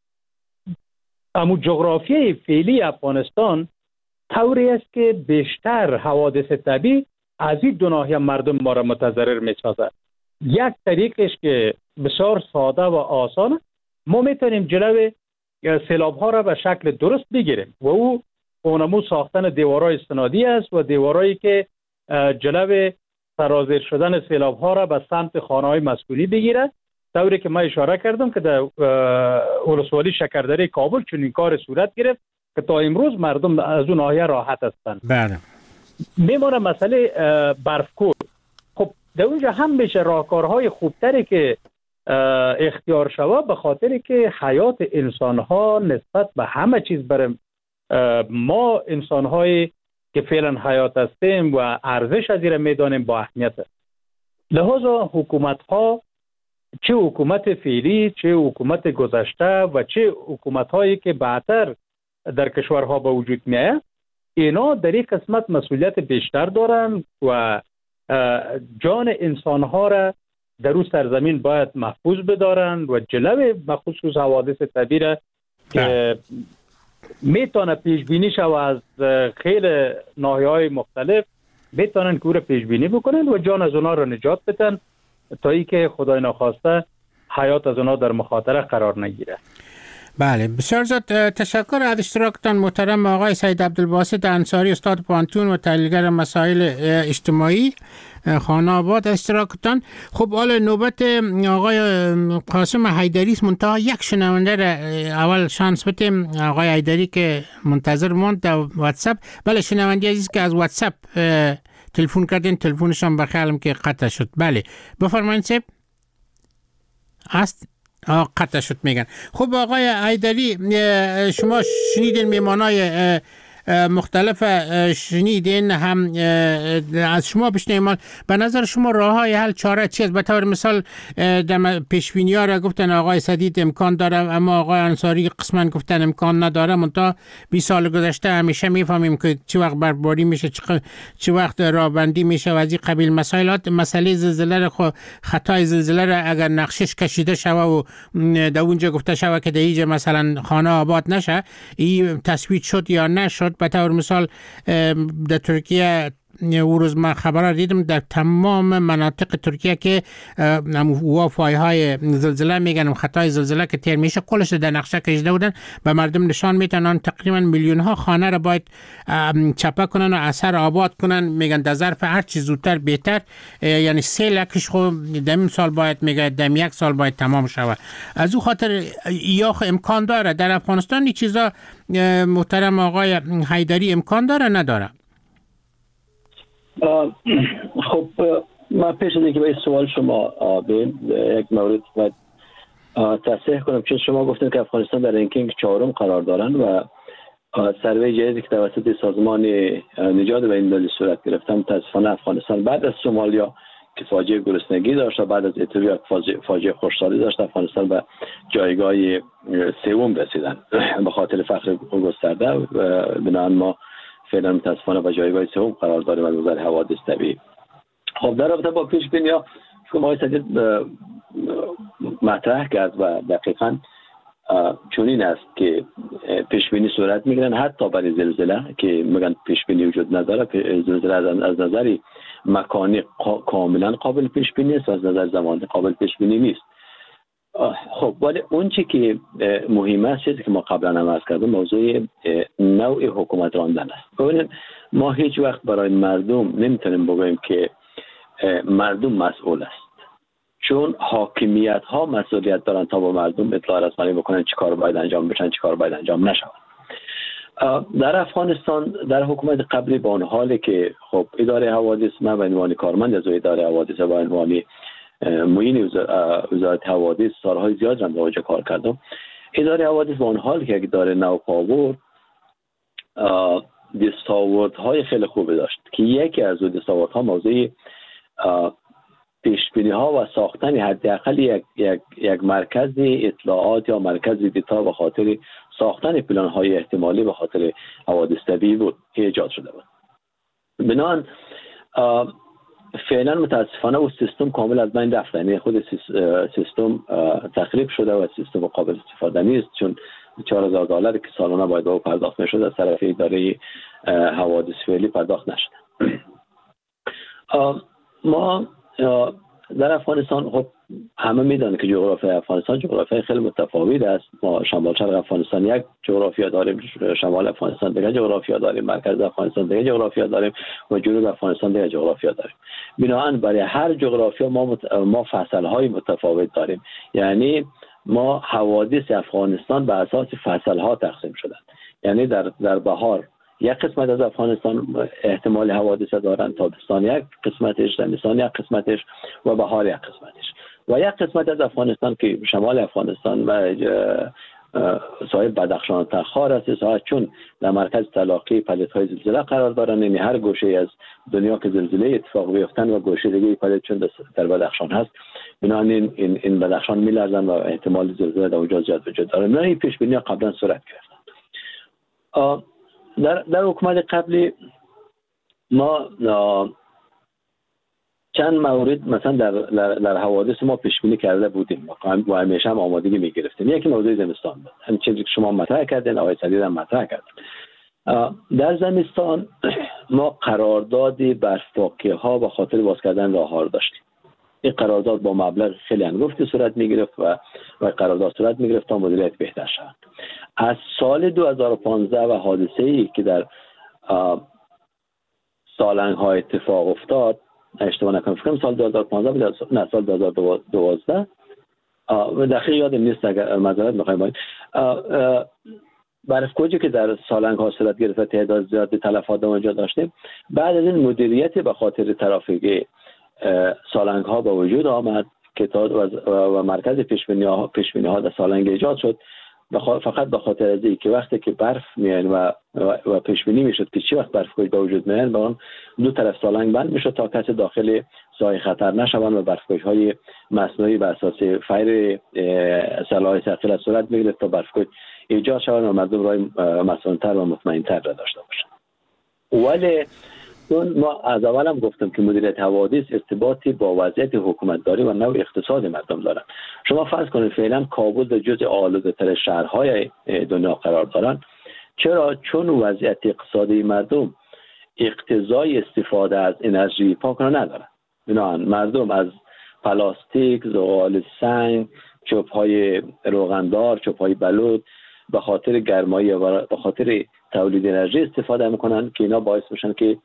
E: اما جغرافیای فعلی افغانستان طوری است که بیشتر حوادث طبیعی از این دو ناحیه مردم ما را متضرر می‌سازد. یک طریقش که بسیار ساده و آسانه، ما میتونیم جلو سیلاب ها را به شکل درست بگیریم و او اونمو ساختن دیوارهای استنادی است و دیوارهایی که جلو سرازیر شدن سیلاب ها را به سمت خانه های مسکونی بگیرد، طوری که ما اشاره کردم که در ولسوالی شکردره کابل چون این کار صورت گرفت که تا امروز مردم از اون ناحیه راحت هستند.
B: بله.
E: میمونه مسئله برفکوب. خب در اونجا هم میشه راهکارهای خوبتری که اختیار شود، به خاطر که حیات انسان ها نسبت به همه چیز برای ما انسان های که فعلا حیات هستیم و ارزش از این میدانیم با اهمیت است. لحاظا حکومت ها، چه حکومت فعلی چه حکومت گذشته و چه حکومت هایی که بعدتر در کشورها به وجود میاد، اینا در یک قسمت مسئولیت بیشتر دارن و جان انسان ها را در اون سرزمین باید محفوظ بدارن و جلو بخصوص حوادث طبیعی را که میتونه پیش بینی شود از خیلی ناحیه‌های مختلف، میتونن که او را پیش بینی بکنن و جان از اونا را نجات بدن تا ای که خدای ناخواسته حیات از اونا در مخاطره قرار نگیره.
B: بله، بسیار زیاد تشکر از اشتراکتان محترم آقای سید عبدالباسط انصاری، استاد پانتون و تحلیلگر مسائل اجتماعی خانه آباد اشتراکتان. خب حالا نوبت آقای قاسم حیدری است، منتها یک شنونده را اول شانس بدیم. آقای حیدری که منتظر موند در واتساپ. بله شنونده عزیز که از واتساپ تلفن کردین، تلفنشان بخیالم که قطع شد. بله بفرمایید سیب است قطع شد میگن. خب آقای حیدری شما شنیدین میمانای مختلف شنیدین، هم از شما بشنویم به نظر شما راه های حل چاره چی است؟ به طور مثال در پیشبینی ها را گفتن آقای سدید امکان داره، اما آقای انصاری قسما گفتن امکان نداره. منتها بیست سال گذشته همیشه میفهمیم که چه وقت برباری میشه، چه وقت رابندی میشه و از این قبیل مسائلات. مسئله زلزله را خو خطای زلزله را اگر نقشش کشیده شوه و در اونجا گفته شوه که در اینجا مثلا خانه آباد نشه، این تصویت شد یا نشد. به طور مثال در ترکیه او روز من خبر دیدم در تمام مناطق ترکیه که وافای های زلزله میگن خطای زلزله که تیر میشه کلش در نقشه کشیده بودن، به مردم نشان میتونن تقریبا میلیون ها خانه را باید چپه کنن و اثر آباد کنن. میگن در ظرف هر چیز زودتر بهتر، یعنی سه لکش خو دم سال باید میگه دم یک سال باید تمام شود. از او خاطر یا امکان داره در افغانستان این چیزا محترم آقای حیدری امکان داره نداره؟
D: خب من پیش از اینکه به این سوال شما بیم یک مورد باید تصحیح کنم، چون شما گفتید که افغانستان در رنکینگ چهارم قرار دارن و سروی جدیدی که توسط سازمان نجات بین‌المللی صورت گرفته متاسفانه افغانستان بعد از سومالیا که فاجعه گرسنگی داشت و بعد از اتیوپیا فاجعه خشکسالی داشت، افغانستان به جایگاه سوم رسیدن به خاطر فقر گسترده و بنابراین ما فعلا متاسفانه با جایگاه سوم قرار داریم از نظر حوادث طبیعی. خب در رابطه با پیش بینی ها که آقای سدید مطرح کرد و دقیقاً چنین است که پیش بینی صورت میگیرن حتی برای زلزله که میگن پیش بینی وجود نداره. زلزله از نظر مکانی کاملا قابل پیش بینی است و از نظر زمانی قابل پیش بینی نیست. خب ولی اون چی که مهم است چیزی که ما قبلا هم عرض کردیم موضوع نوع حکومت راندن است. ببینید ما هیچ وقت برای مردم نمیتونیم بگوییم که مردم مسئول است، چون حاکمیت ها مسئولیت دارن تا با مردم اطلاع رسانی بکنن چی کار باید انجام بشن چی کار باید انجام نشود. در افغانستان در حکومت قبلی با اون حالی که خب اداره حوادث، من به عنوان کارمند از اداره حوادث و به عنوان معین وزارت حوادث سالهای زیاد را در کار کردم، اداره حوادث با اون حال که اداره نوپاور دستاوردهای خیلی خوبی داشت که یکی از دستاوردها موضوع پیشبینی ها و ساختن حداقل یک یک یک مرکز اطلاعات یا مرکز دیتا به خاطر ساختن پلان های احتمالی به خاطر حوادث طبیعی بود که ایجاد شده بود. بنابراین فعلا متاسفانه اون سیستم کامل از بین رفته، یعنی خود سیستم تخریب شده و سیستم قابل استفاده نیست، چون چهار هزار دلار که سالانه باید به پرداخت میشد از طرف اداره حوادث فعلی پرداخت نشده. ما در افغانستان خب همه میدونن که جغرافی افغانستان جغرافی خیلی متفاوت است. ما شمال شرق افغانستان یک جغرافیا داریم، شمال افغانستان دیگه جغرافیا داریم، مرکز افغانستان دیگه جغرافیا داریم و جنوب افغانستان دیگه جغرافیا داریم. بنابراین برای هر جغرافیا ما مت... ما فصل‌های متفاوت داریم، یعنی ما حوادث افغانستان به اساس فصل‌ها تقسیم شدن. یعنی در در بهار یک قسمت از افغانستان احتمال حوادث دارن، تابستان یک قسمتش، زمستان یک قسمتش و بهار یک قسمتش. و یک قسمت از افغانستان که شمال افغانستان و ساحل بدخشان و تخار است، ساحل چون در مرکز تلاقی پلیدهای زلزله قرار دارن، یعنی هر گوشه از دنیا که زلزله اتفاق بیفتن و گوشه دیگه پلید چون در بدخشان هست، بنابراین این این بدخشان میلرزن و احتمال زلزله در اونجا زیاد وجود داره. نه این پیش بینی قبلا صورت گرفتن. در در حکومت قبلی ما چند مورد مثلا در در, در حوادث ما پیش بینی کرده بودیم و همیشه هم آمادگی میگرفتیم. یکی موضوع زمستان بود، همین چیزی که شما مطرح کردین، آقای سدید هم مطرح کرد. در زمستان ما قرارداد برفپاکی ها به خاطر باز کردن راه ها رو داشتیم. این قرارداد با مبلغ خیلی انگفتی صورت میگرفت و و قرارداد صورت میگرفت تا مدیریت بهتر شود. از سال دو هزار و پانزده و حادثه ای که در سالنگ ها اتفاق افتاد، اشتباه نکنم فکر کنم سال دو هزار و پانزده بود، نه سال دو هزار و دوازده، دقیق یادم نیست اگر معذرت میخوایم باید، برف‌کوچی که در سالنگ ها صورت گرفت تعداد زیادی تلفات اونجا داشتیم. بعد از این مدیریت به خاطر ترافیک سالنگ ها با وجود آمد که تا و مرکز پیشبینی ها پیشبینی ها در سالنگ ایجاد شد، فقط به خاطر از اینکه وقتی که برف میاد و و پیش بینی میشد که چی وقت برف کوچ به وجود میاد، با اون دو طرف سالنگ بند میشد تا کسی داخل ساحه خطر نشوند و برف کوچ های مصنوعی بر اساس فایر سلاح ثقیل صورت میگرفت تا برف کوچ ایجاد شوند و مردم راه مسئول‌تر و مطمئن‌تر را داشته باشند. ولی چون ما از اول هم گفتم که مدیریت حوادث ارتباطی با وضعیت حکومتداری و نوع اقتصاد مردم دارن. شما فرض کنید فعلا کابل جزء آلوده‌تر شهرهای دنیا قرار دارن. چرا؟ چون وضعیت اقتصادی مردم اقتضای استفاده از انرژی پاک را ندارن. بنابراین مردم از پلاستیک، زغال سنگ، چوب‌های روغندار، چوب‌های بلود به خاطر گرمایی و به خاطر تولید انرژی استفاده میکنن که اینا باعث میشن که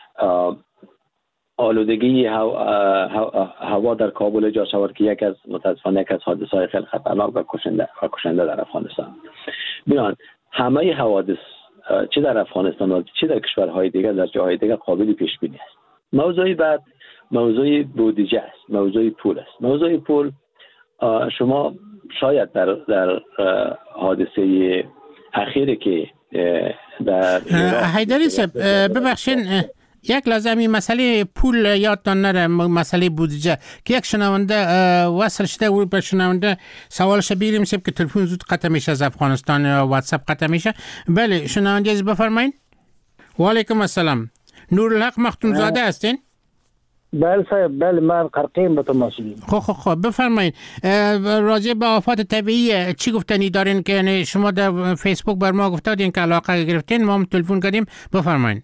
D: آلودگی هوا در کابل ایجاد شود که یک از متاسفانه یک از حادثه‌های خیلی خطرناک و کشنده و کشنده در افغانستان. بنابراین همه حوادث چه در افغانستان و چه در کشورهای دیگر در جاهای دیگر قابل پیش بینی است. موضوعی بعد موضوع بودجه است، موضوع پول است. موضوع پول شما شاید در در حادثه اخیری که در
B: حیدری صاحب ببخشین یک لازم این مسئله پول یادتان نره، مسئله بودجه که یک شنونده وصل شده و به شنونده سوالش بیریم سب که تلفن زود قطع میشه از افغانستان یا واتساپ قطع میشه. بله شنونده از بفرمایید. و علیکم السلام. نورالحق مختوم زاده هستین؟
F: بله صاحب، بله من قرقیم به تماشید.
B: خب خب خب بفرمایید. راجع به آفات طبیعی چی گفتنی دارین که یعنی شما در فیسبوک بر ما گفتادین که علاقه گرفتین، ما هم تلفن کردیم، بفرمایید.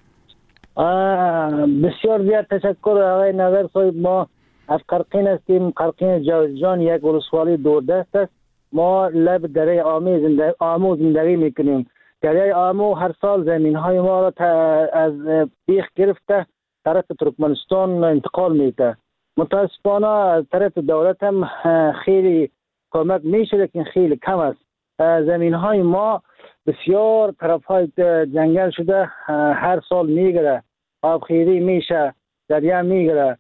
F: بسیار زیاد تشکر آقای نظر صاحب. ما از قرقین هستیم. قرقین جوزجان یک ولسوالی دوردست است. ما لب دره آمو زندگی, آمو زندگی میکنیم. دره آمو هر سال زمین های ما را از بیخ گرفته طرف ترکمنستان انتقال میده. متاسفانه از طرف دولت هم خیلی کمک میشه لیکن خیلی کم است. زمین های ما بسیار طرف های جنگل شده، هر سال میگره، آبخیری میشه، دریا میگره.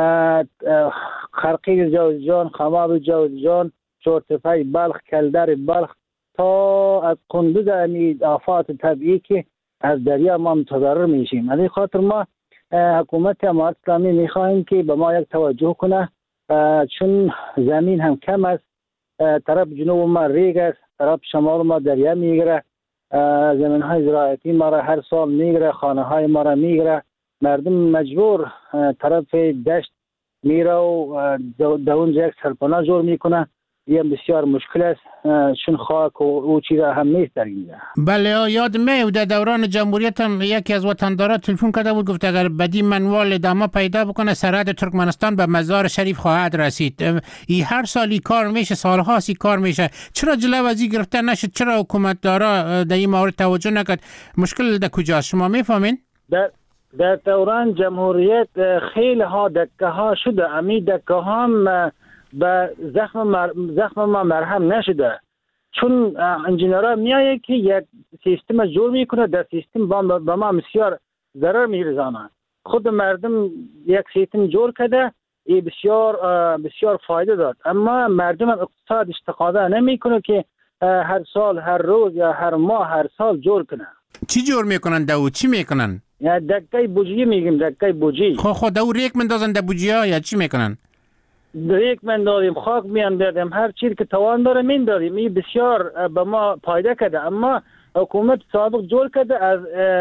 F: خرقی جوزجان، خماب جوزجان، چورتفای بلخ، کلدر بلخ تا از قندوز امید آفات طبیعی که از دریا ما متضرر میشیم. از این خاطر ما حکومت امارات اسلامی میخواهیم که به ما یک توجه کنه، چون زمین هم کم است. طرف جنوب ما ریگ است، طرف شمال ما دریا میگیره، زمین های زراعتی ما را هر سال میگیره، خانه های ما را میگیره. مردم مجبور طرف دشت میره و در اونجا یک سرپناه جور میکنه. یه بسیار مشکل است، چون خاک و او چیزا هم نیست در اینجا.
B: بله، یاد میاد در دوران جمهوریت هم یکی از وطندارا تلفن کرده بود، گفت اگر بدی منوال ادامه پیدا بکنه سرحد ترکمنستان به مزار شریف خواهد رسید. این هر سالی کار میشه، سالهاست کار میشه. چرا جلو از این گرفته نشد؟ چرا حکومت دارا در این مورد توجه نکرد؟ مشکل در کجاست شما میفهمین؟
F: در در دوران جمهوریت خیلی ها دکه ها شده، امی دکه ها هم به زخم مر... زخم ما مرهم نشده، چون انجینرها میایه که یک سیستم جور میکنه، در سیستم به ما بسیار ضرر میرسانه. خود مردم یک سیستم جور کرده، این بسیار بسیار فایده داد، اما مردم اقتصاد استفاده نمیکنه که هر سال هر روز یا هر ماه هر سال جور کنه.
B: چی جور میکنن داو؟ چی میکنن؟
F: یا دکه بوجی میگیم، دکه بوجی.
B: خب خود داو ریک مندازن در بوجی ها یا چی میکنن؟
F: ریک من داریم، خاک میان داریم، هر چیزی که توان داره من داریم. این بسیار به ما پایده کرده، اما حکومت سابق جور کرده از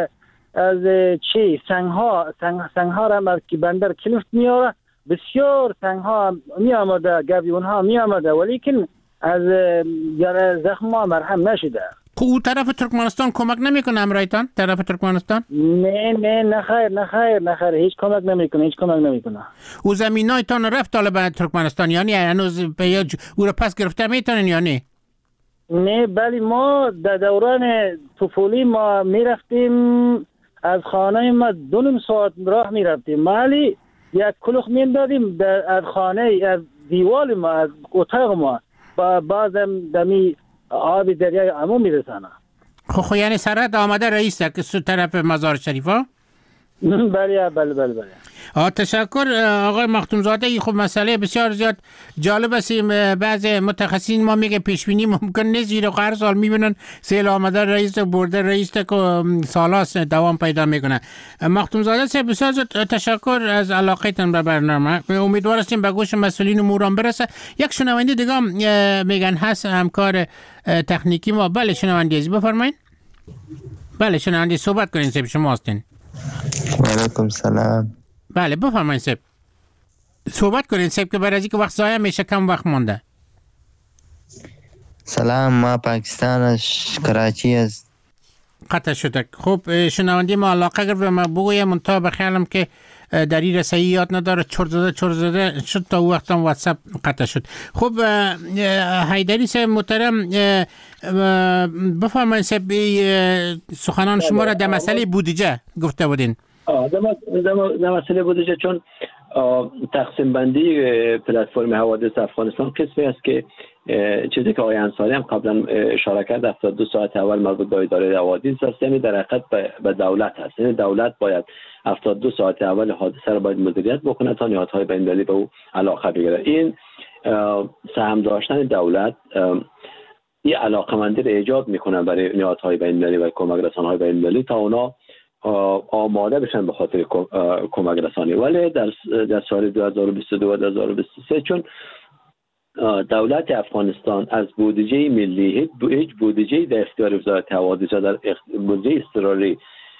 F: از چی سنگ ها سنگ, سنگ ها را که بندر کلفت میاره، بسیار سنگ ها می آمده، گویون ها می آمده، ولیکن از زخم ما مرهم نشده.
B: خب او طرف ترکمنستان کمک نمیکنه امرایتان؟ طرف ترکمنستان؟
F: نه نه نخیر نخیر نخیر هیچ کمک نمیکنه، هیچ کمک نمیکنه.
B: او زمینایتان رفت طالب ترکمنستان، یعنی هنوز او را پس گرفته میتونن یا نه؟
F: نه بلی، ما در دوران طفولی ما میرفتیم از خانه ما دو نیم ساعت راه میرفتیم، مالی یک کلوخ میندادیم از خانه، از دیوال ما، از اتاق ما، با بعضم دمی آب دریای عمو میرسانه.
B: خب خب یعنی سرحد آمده رئیس که سو طرف مزار شریف ها؟
F: بله بله بله بله.
B: آه تشکر آقای مختومزاده. خب مسئله بسیار زیاد جالب است. بعض متخصصین ما میگه پیش بینی ممکن نیست، زیرا هر سال میبینن سیل آمده رئیس برده رئیس که سالاست دوام پیدا میکنه. مختومزاده صاحب بسیار زیاد تشکر از علاقتون به برنامه. امیدوار هستیم به گوش مسئولین اموران برسه. یک شنونده دیگه میگن هست همکار تکنیکی ما. بله شنونده عزیز بفرمایید. بله شنونده صحبت کنین صاحب، شما هستین.
G: و علیکم سلام.
B: بله بفرمایید صاحب، صحبت کنین صاحب که برای اینکه وقت ضایع میشه، کم وقت مونده.
G: سلام، ما پاکستان از کراچی است.
B: قطع شده. خب شنونده ما علاقه گرفت و ما بگویم منتها بخیالم که در این رسایی یاد نداره، چرت زده چرت زده شد تا وقت هم واتساپ قطع شد. خب حیدری صاحب محترم بفرمایید صاحب، سخنان شما را در مسئله بودجه گفته بودین.
D: در مسئله بودجه، چون تقسیم بندی پلتفرم حوادث افغانستان قسمی است که چیزی که آقای انصاری هم قبلا اشاره کرد، هفتاد و دو ساعت اول مربوط به اداره حوادث است، یعنی در حقیقت به دولت هست. یعنی دولت باید هفتاد و دو ساعت اول حادثه را باید مدیریت بکنه تا نهادهای بین‌المللی به او علاقه بگیره. این سهم داشتن دولت این علاقه‌مندی را ایجاد میکنه برای نهادهای بین‌المللی و کمک رسانه‌های بین‌المللی تا اونا آماده بشن به خاطر کمک رسانی. ولی در در سال دو هزار و بیست و دو و دو هزار و بیست و سه چون دولت افغانستان از بودجه ملی هیچ بودجه در اختیار وزارت حوادث در بودجه اضطراری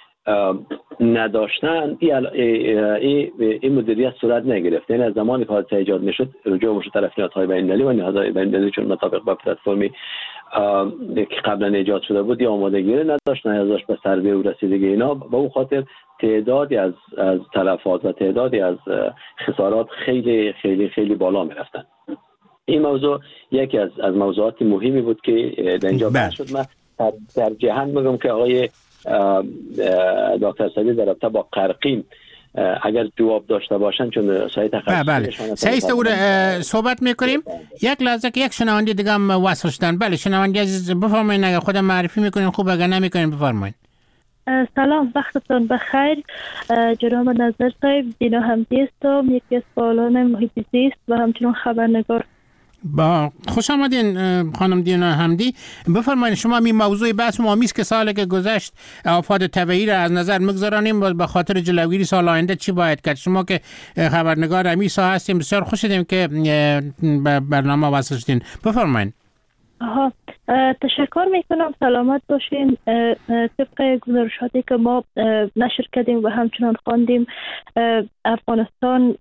D: نداشتن، این مدیریت صورت نگرفت. یعنی از زمانی که حادثه ایجاد میشد رجوع میشد طرف نهادهای بین‌المللی و نهادهای بین‌المللی چون مطابق با پلتفرمی که قبلا ایجاد شده بود یا آمادگی نداشت، نیازش به سروی و رسیدگی اینا، به اون خاطر تعدادی از از تلفات و تعدادی از خسارات خیلی خیلی خیلی بالا میرفتن. این موضوع یکی از از موضوعات مهمی بود که در اینجا بحث شد. من در جهان میگم که آقای دکتر سعیدی در رابطه با قرقین اگر جواب داشته باشن، چون سایت
B: تخصصیشون سعیست او صحبت میکنیم. یک لحظه که یک شنونده دیگه هم وصل شدن. بله شنونده عزیز بفرمایید، اگر خودم معرفی میکنین خوب، اگر نمیکنین بفرمایید.
H: سلام، وقتتون بخیر جناب نظر صاحب. دینا همتی هستم، یکی از فعالان محیط زیست و همچنین خبرنگار.
B: با خوش آمدین خانم دینا حمدی. بفرمایید شما می موضوع بحث ما است که سالی که گذشت آفات طبیعی را از نظر میگذارانیم و به خاطر جلوگیری سال آینده چی باید کرد. شما که خبرنگار امیسا هستیم بسیار خوش شدیم که به برنامه وصل شدین. بفرمایید.
H: آها تشکر میکنم. سلامت باشین. طبق گزارشاتی که ما نشر کردیم و همچنان خواندیم، افغانستان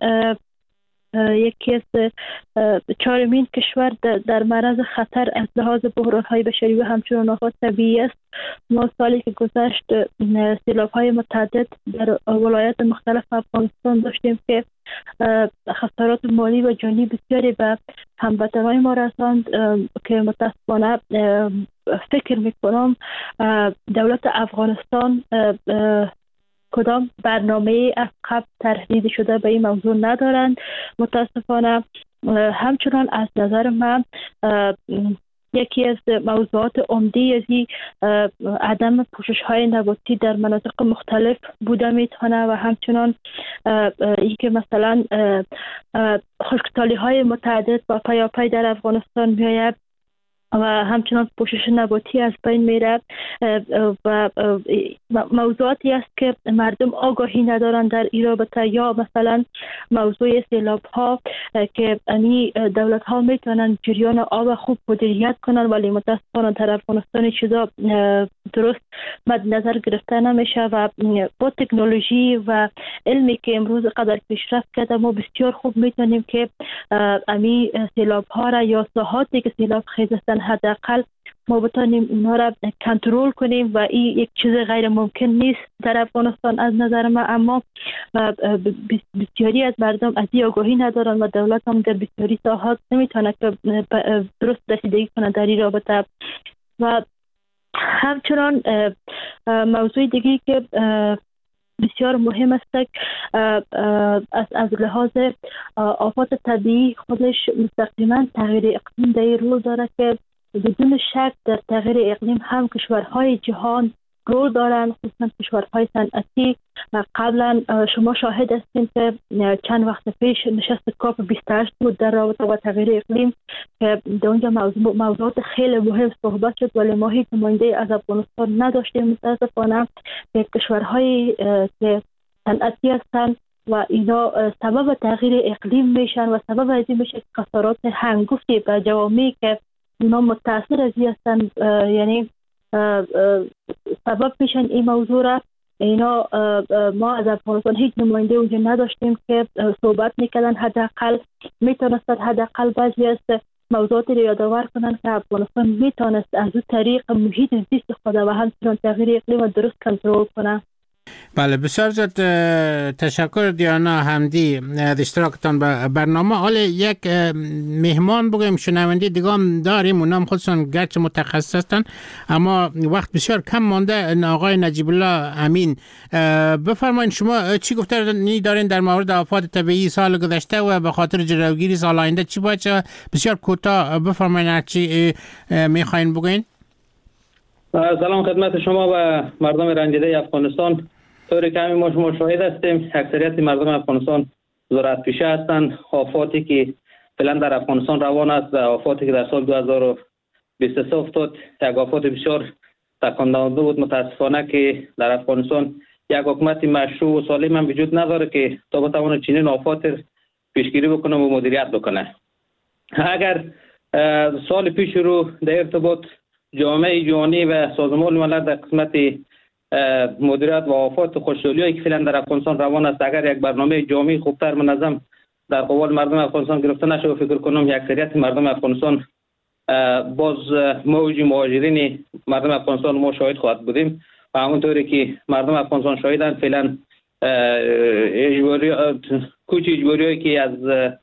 H: یکی از چهارمین کشور در معرض خطر از لحاظ بحران‌های بشری و همچنان آفات طبیعی است. ما سالی که گذشت سیلاب‌های متعدد در ولایات مختلف افغانستان داشتیم که خسارات مالی و جانی بسیاری به هموطنان ما رساند که متاسفانه فکر میکنم دولت افغانستان کدام برنامه از قبل طرح شده به این موضوع ندارند. متاسفانه همچنان از نظر من یکی از موضوعات عمده از عدم پوشش های نباتی در مناطق مختلف بوده میتونه و همچنان ای که مثلا خشکسالی های متعدد با پیاپی در افغانستان میآید و همچنان پوشش نباتی از بین میره و موضوعاتی است که مردم آگاهی ندارند در این رابطه، یا مثلا موضوع سیلاب ها که امی دولت ها میتونن جریان آب خوب مدیریت کنن ولی متاسفانه در افغانستان چیزا درست مد نظر گرفته نمیشه و با تکنولوژی و علمی که امروز قدر پیشرفت کرده ما بسیار خوب میتونیم که امی سیلاب ها را یا ساحاتی که سیلاب خیز هستند حداقل ما بتانیم اونها را کنترل کنیم و این یک چیز غیر ممکن نیست در افغانستان از نظر ما، اما بسیاری از مردم از این آگاهی ندارن و دولت هم در بسیاری ساحات نمیتونه که درست رسیدگی کنه در این رابطه. و همچنان موضوع دیگه که بسیار مهم است از از لحاظ آفات طبیعی خودش مستقیما تغییر اقلیم در رول داره که بدون شک در تغییر اقلیم هم کشورهای جهان رول دارند، خصوصا کشورهای صنعتی. قبلا شما شاهد هستیم که چند وقت پیش نشست کاپ بیست و هشت بود در رابطه با تغییر اقلیم که در اونجا موضوع موضوعات خیلی مهم صحبت شد ولی ما هیچ نماینده از افغانستان نداشتیم متاسفانه. کشورهای که صنعتی هستند و اینا سبب تغییر اقلیم میشن و سبب از این میشه خسارات هنگفتی به جوامعی که اونا متاثر از این هستن، یعنی سبب میشن این موضوع را. اینا ما از افغانستان هیچ نماینده اونجا نداشتیم که صحبت میکردن، حداقل میتونستن حداقل بعضی از موضوعاتی رو یادآور کنن که افغانستان میتونست از اون طریق محیط زیست خود و همچنان تغییر اقلیم و درست کنترل کنه.
B: بله بسیار زیاد تشکر دیانا حمدی از اشتراکتان به برنامه. حالا یک مهمان بگویم شنونده دیگه هم داریم، اونام خودشون گرچه متخصص هستن اما وقت بسیار کم مانده. آقای نجیب الله امین بفرمایید شما چی گفته دارین در مورد آفات طبیعی سال گذشته و به خاطر جلوگیری سال آینده چی باید؟ بسیار کوتاه بفرمایید چی میخواین بگوین.
I: سلام خدمت شما و مردم رنجیده افغانستان. طوری که همین ما شما شاهد هستیم اکثریت مردم افغانستان ذرت پیشه هستند. آفاتی که فعلا در افغانستان روان است و آفاتی که در سال دو هزار و بیست و سه افتاد یک آفات بسیار تکان دهنده بود. متاسفانه که در افغانستان یک حکومت مشروع و سالم هم وجود نداره که تا بتواند چنین آفات پیشگیری بکنه و مدیریت بکنه. اگر سال پیش رو در ارتباط جامعه جهانی و سازمان ملل در قسمت مدیریت و آفات خشکسالی‌هایی که فعلا در افغانستان روان است اگر یک برنامه جامعی خوبتر منظم در قبال مردم افغانستان گرفته نشه و فکر کنم یک اکثریت مردم افغانستان باز موج مهاجرین مردم افغانستان ما شاهد خواهد بودیم و همونطوری که مردم افغانستان شاهدند فعلا اجباری کوچ اجباری‌هایی که از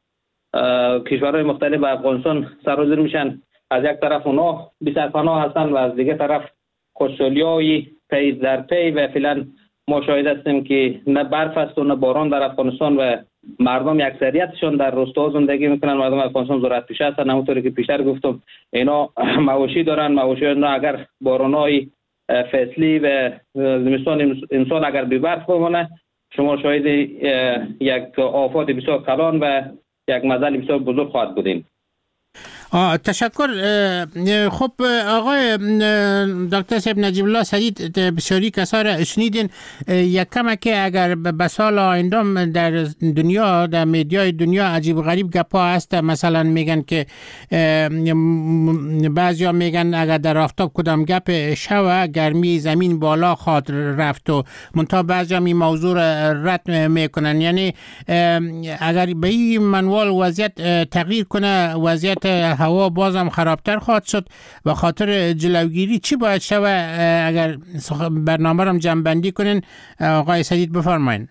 I: کشورهای مختلف افغانستان سرازیر میشن، از یک طرف اونا بی سرپناه هستن و از دیگه طرف خشکسالی‌های پی در پی و فعلا ما شاهد هستیم که نه برف است و نه باران در افغانستان و مردم اکثریتشون در روستاها زندگی میکنن. مردم افغانستان ذرت پیشه هستن، همونطوری که پیشتر گفتم اینا مواشی دارن. مواشی اینا اگر باران‌های فصلی و زمستان امسال اگر بی برف بمونه شما شاهد یک آفات بسیار کلان و یک مزل بسیار بزرگ خواهد بودیم.
B: آه تشکر. خب آقای دکتر صاحب نجیب الله سدید، بسیاری کسا را شنیدین. یک کمه که اگر به سال آینده در دنیا، در میدیای دنیا عجیب و غریب گپا هست، مثلا میگن که بعضیا میگن اگر در آفتاب کدام گپ شوه گرمی زمین بالا خواهد رفت و منتها بعضیا می موضوع رد میکنن. یعنی اگر به این منوال وضعیت تغییر کنه، وضعیت هوا بازم خرابتر خواهد شد و خاطر جلوگیری چی باید شوه؟ اگر برنامه رو جمع بندی کنین آقای سدید بفرمایین.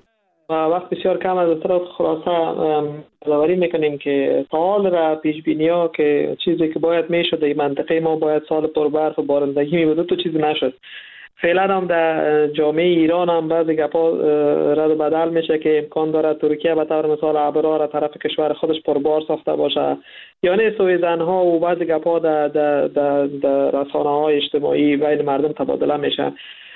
C: وقت بسیار کم از طرف خلاصه یادآوری میکنیم که سال را پیش بینی ها که چیزی که باید میشد در منطقه ما باید سال پربرف و بارندگی میبود تو چیزی نشد. فعلا هم در جامعه ایران هم بعضی گپا رد و بدل میشه که امکان داره ترکیه به طور مثال ابرها را طرف کشور خودش پربار ساخته باشه، یعنی سویزن ها و بعضی گپا در در رسانه های اجتماعی بین مردم تبادله میشه.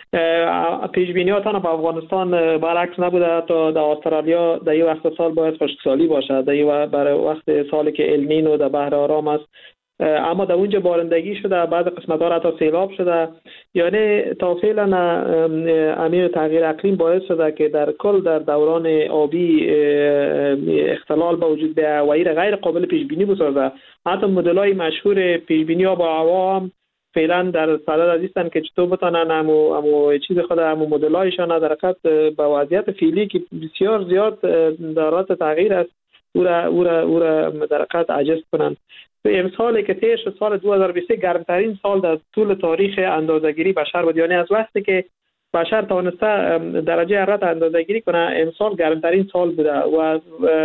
C: پیش بینی ها تنها به افغانستان برعکس نبوده، تا در استرالیا در این وقت سال باید خشکسالی باشه، در این برای وقت سالی که النینو در بحر آرام است، اما در اونجا بارندگی شده، بعض قسمت ها حتی سیلاب شده. یعنی تا فعلا امیر تغییر اقلیم باعث شده که در کل در دوران آبی اختلال به وجود بیاید و این غیر قابل پیش بینی بسازه. حتی مدل های مشهور پیش بینی ها با هوا هم فعلا در صدد هستند که چطور بتونن همو همو چیز خود همو مدل هایشان در حقیقت با وضعیت فعلی که بسیار زیاد در حالت تغییر است او را او را او را در حقیقت عجز کنند. امسالی که تیر شد سال دو هزار و بیست گرمترین سال در طول تاریخ اندازه‌گیری بشر بود. یعنی از وقتی که بشر توانسته درجه حرارت اندازه‌گیری کنه امسال گرمترین سال بوده و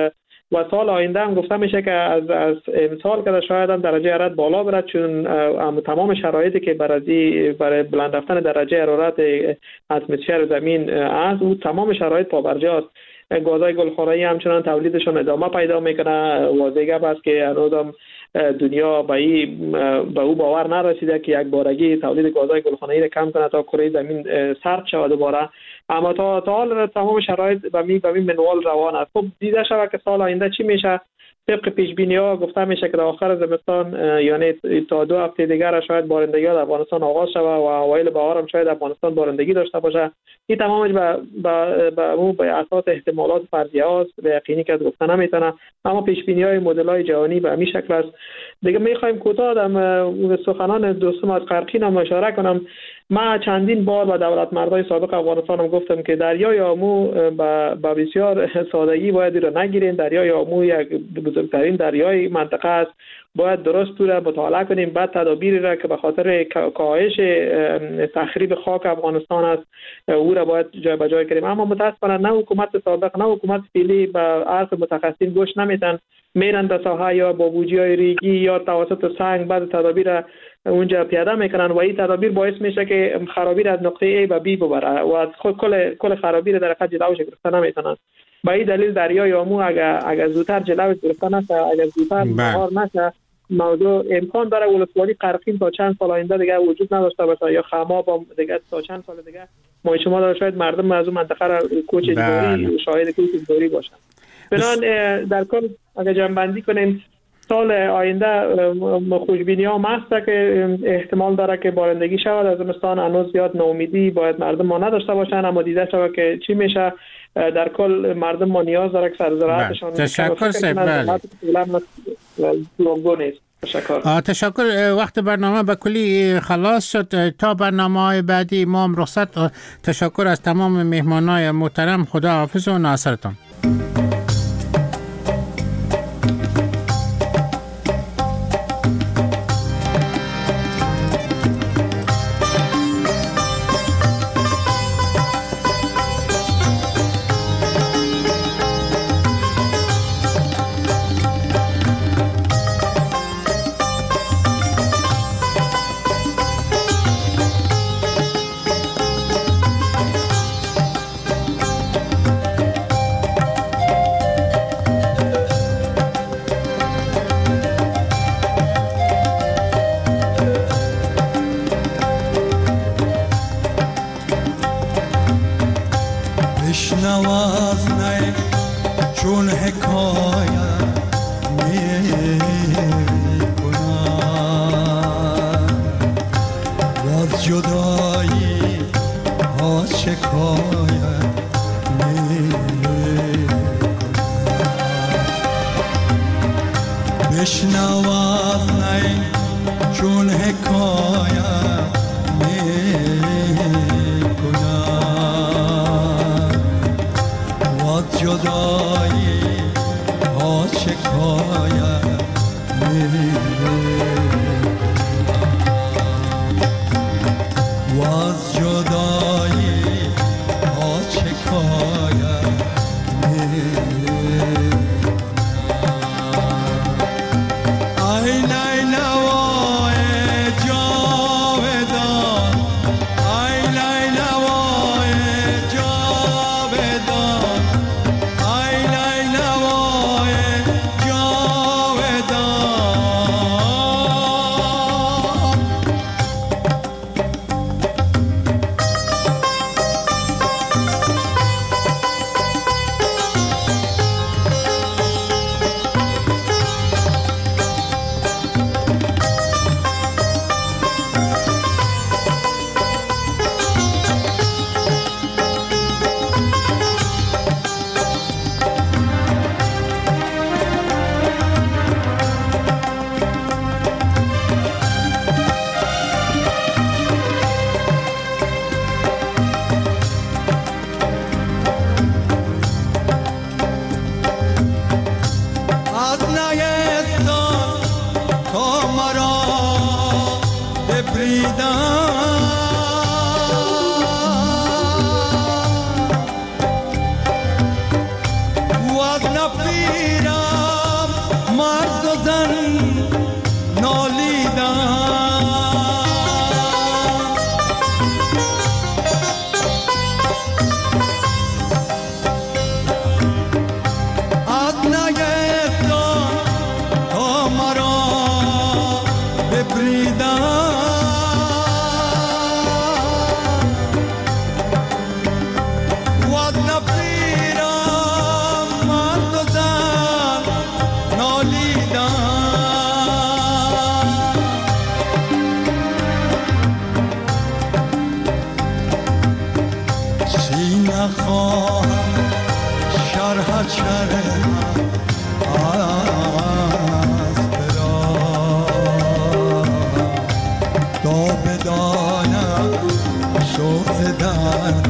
C: و سال آینده هم گفته میشه که از از امسال که شاید هم درجه حرارت بالا بره، چون تمام شرایطی که برای برای بلند رفتن درجه حرارت اتمسفر زمین است او تمام شرایط پابرجا است. گازهای گلخانه‌ای همچنان تولیدشون ادامه پیدا میکنه. واضحه است که هنوزم دنیا به این به او باور نرسیده که یک بارگی تولید گازهای گلخانه‌ای را کم کنه تا کره زمین سرد شود دوباره، اما تا تا حال تمام شرایط به می به می منوال روان است. خب دیده شود که سال آینده چی میشه. طبق پیش بینی ها گفته میشه که در آخر زمستان یعنی تا دو هفته دیگر شاید بارندگی در افغانستان آغاز شود و اوایل بهار هم شاید افغانستان بارندگی داشته باشه. این تمامش به به به به اساس احتمالات فرضیه است، به یقینی که گفته نمیتونه، اما پیش بینی های مدل های جهانی به همین شکل است. دیگه میخوایم کوتاه در سخنان دوستم از قرقین هم اشاره کنم. ما چندین بار با دولت مردای سابق افغانستان هم گفتم که دریای آمو با بسیار سادگی باید رو نگیریم. دریای آمو یک بزرگترین دریای منطقه است، باید درست تو را مطالعه کنیم، بعد تدابیری را که به خاطر کاهش تخریب خاک افغانستان است او را باید جای به جای کنیم. اما متاسفانه نه حکومت سابق نه حکومت فعلی به حرف متخصصین گوش نمیدن، میرن در ساحه یا با بودجه‌های ریگی یا توسط سنگ بعد تدابیر اونجا پیاده میکنن و این تدابیر باعث میشه که خرابی از نقطه A به B ببره و از کل کل خرابی در حقیقت جلوش گرفته نمیتونن. به این دلیل دریای آمو اگر اگر زودتر جلوش گرفته نشه، اگر زودتر مهار نشه، موضوع امکان داره ولسوالی قرقین تا چند سال آینده دیگه وجود نداشته باشه یا خماب هم دیگه تا چند سال دیگه ما شما داره شاید مردم از اون منطقه را کوچ اجباری شاهد کوچ اجباری باشن. بنان در کل اگر جمع‌بندی کنیم سال آینده خوشبینی ها هست که احتمال داره که بارندگی شود. از زمستان هنوز زیاد ناامیدی باید مردم ما نداشته باشن، اما دیده شود که چی میشه. در کل مردم ما نیاز داره که سر زراعتشان
B: تشکر سیب تشکر تشکر. وقت برنامه به کلی خلاص شد. تا برنامه های بعدی ما هم رخصت. تشکر از تمام مهمانای محترم. خدا حافظ و ناصرتان.
J: چون حکایت میگه جدایی ها شکایت میکنم بشنوت نی چون حکایت میکنم و جدایی ها شکایت و از جدایی ها شکایت ای لیلوای جاودان ای لیلوای جاودان ای لیلوای بدانم شوق دارم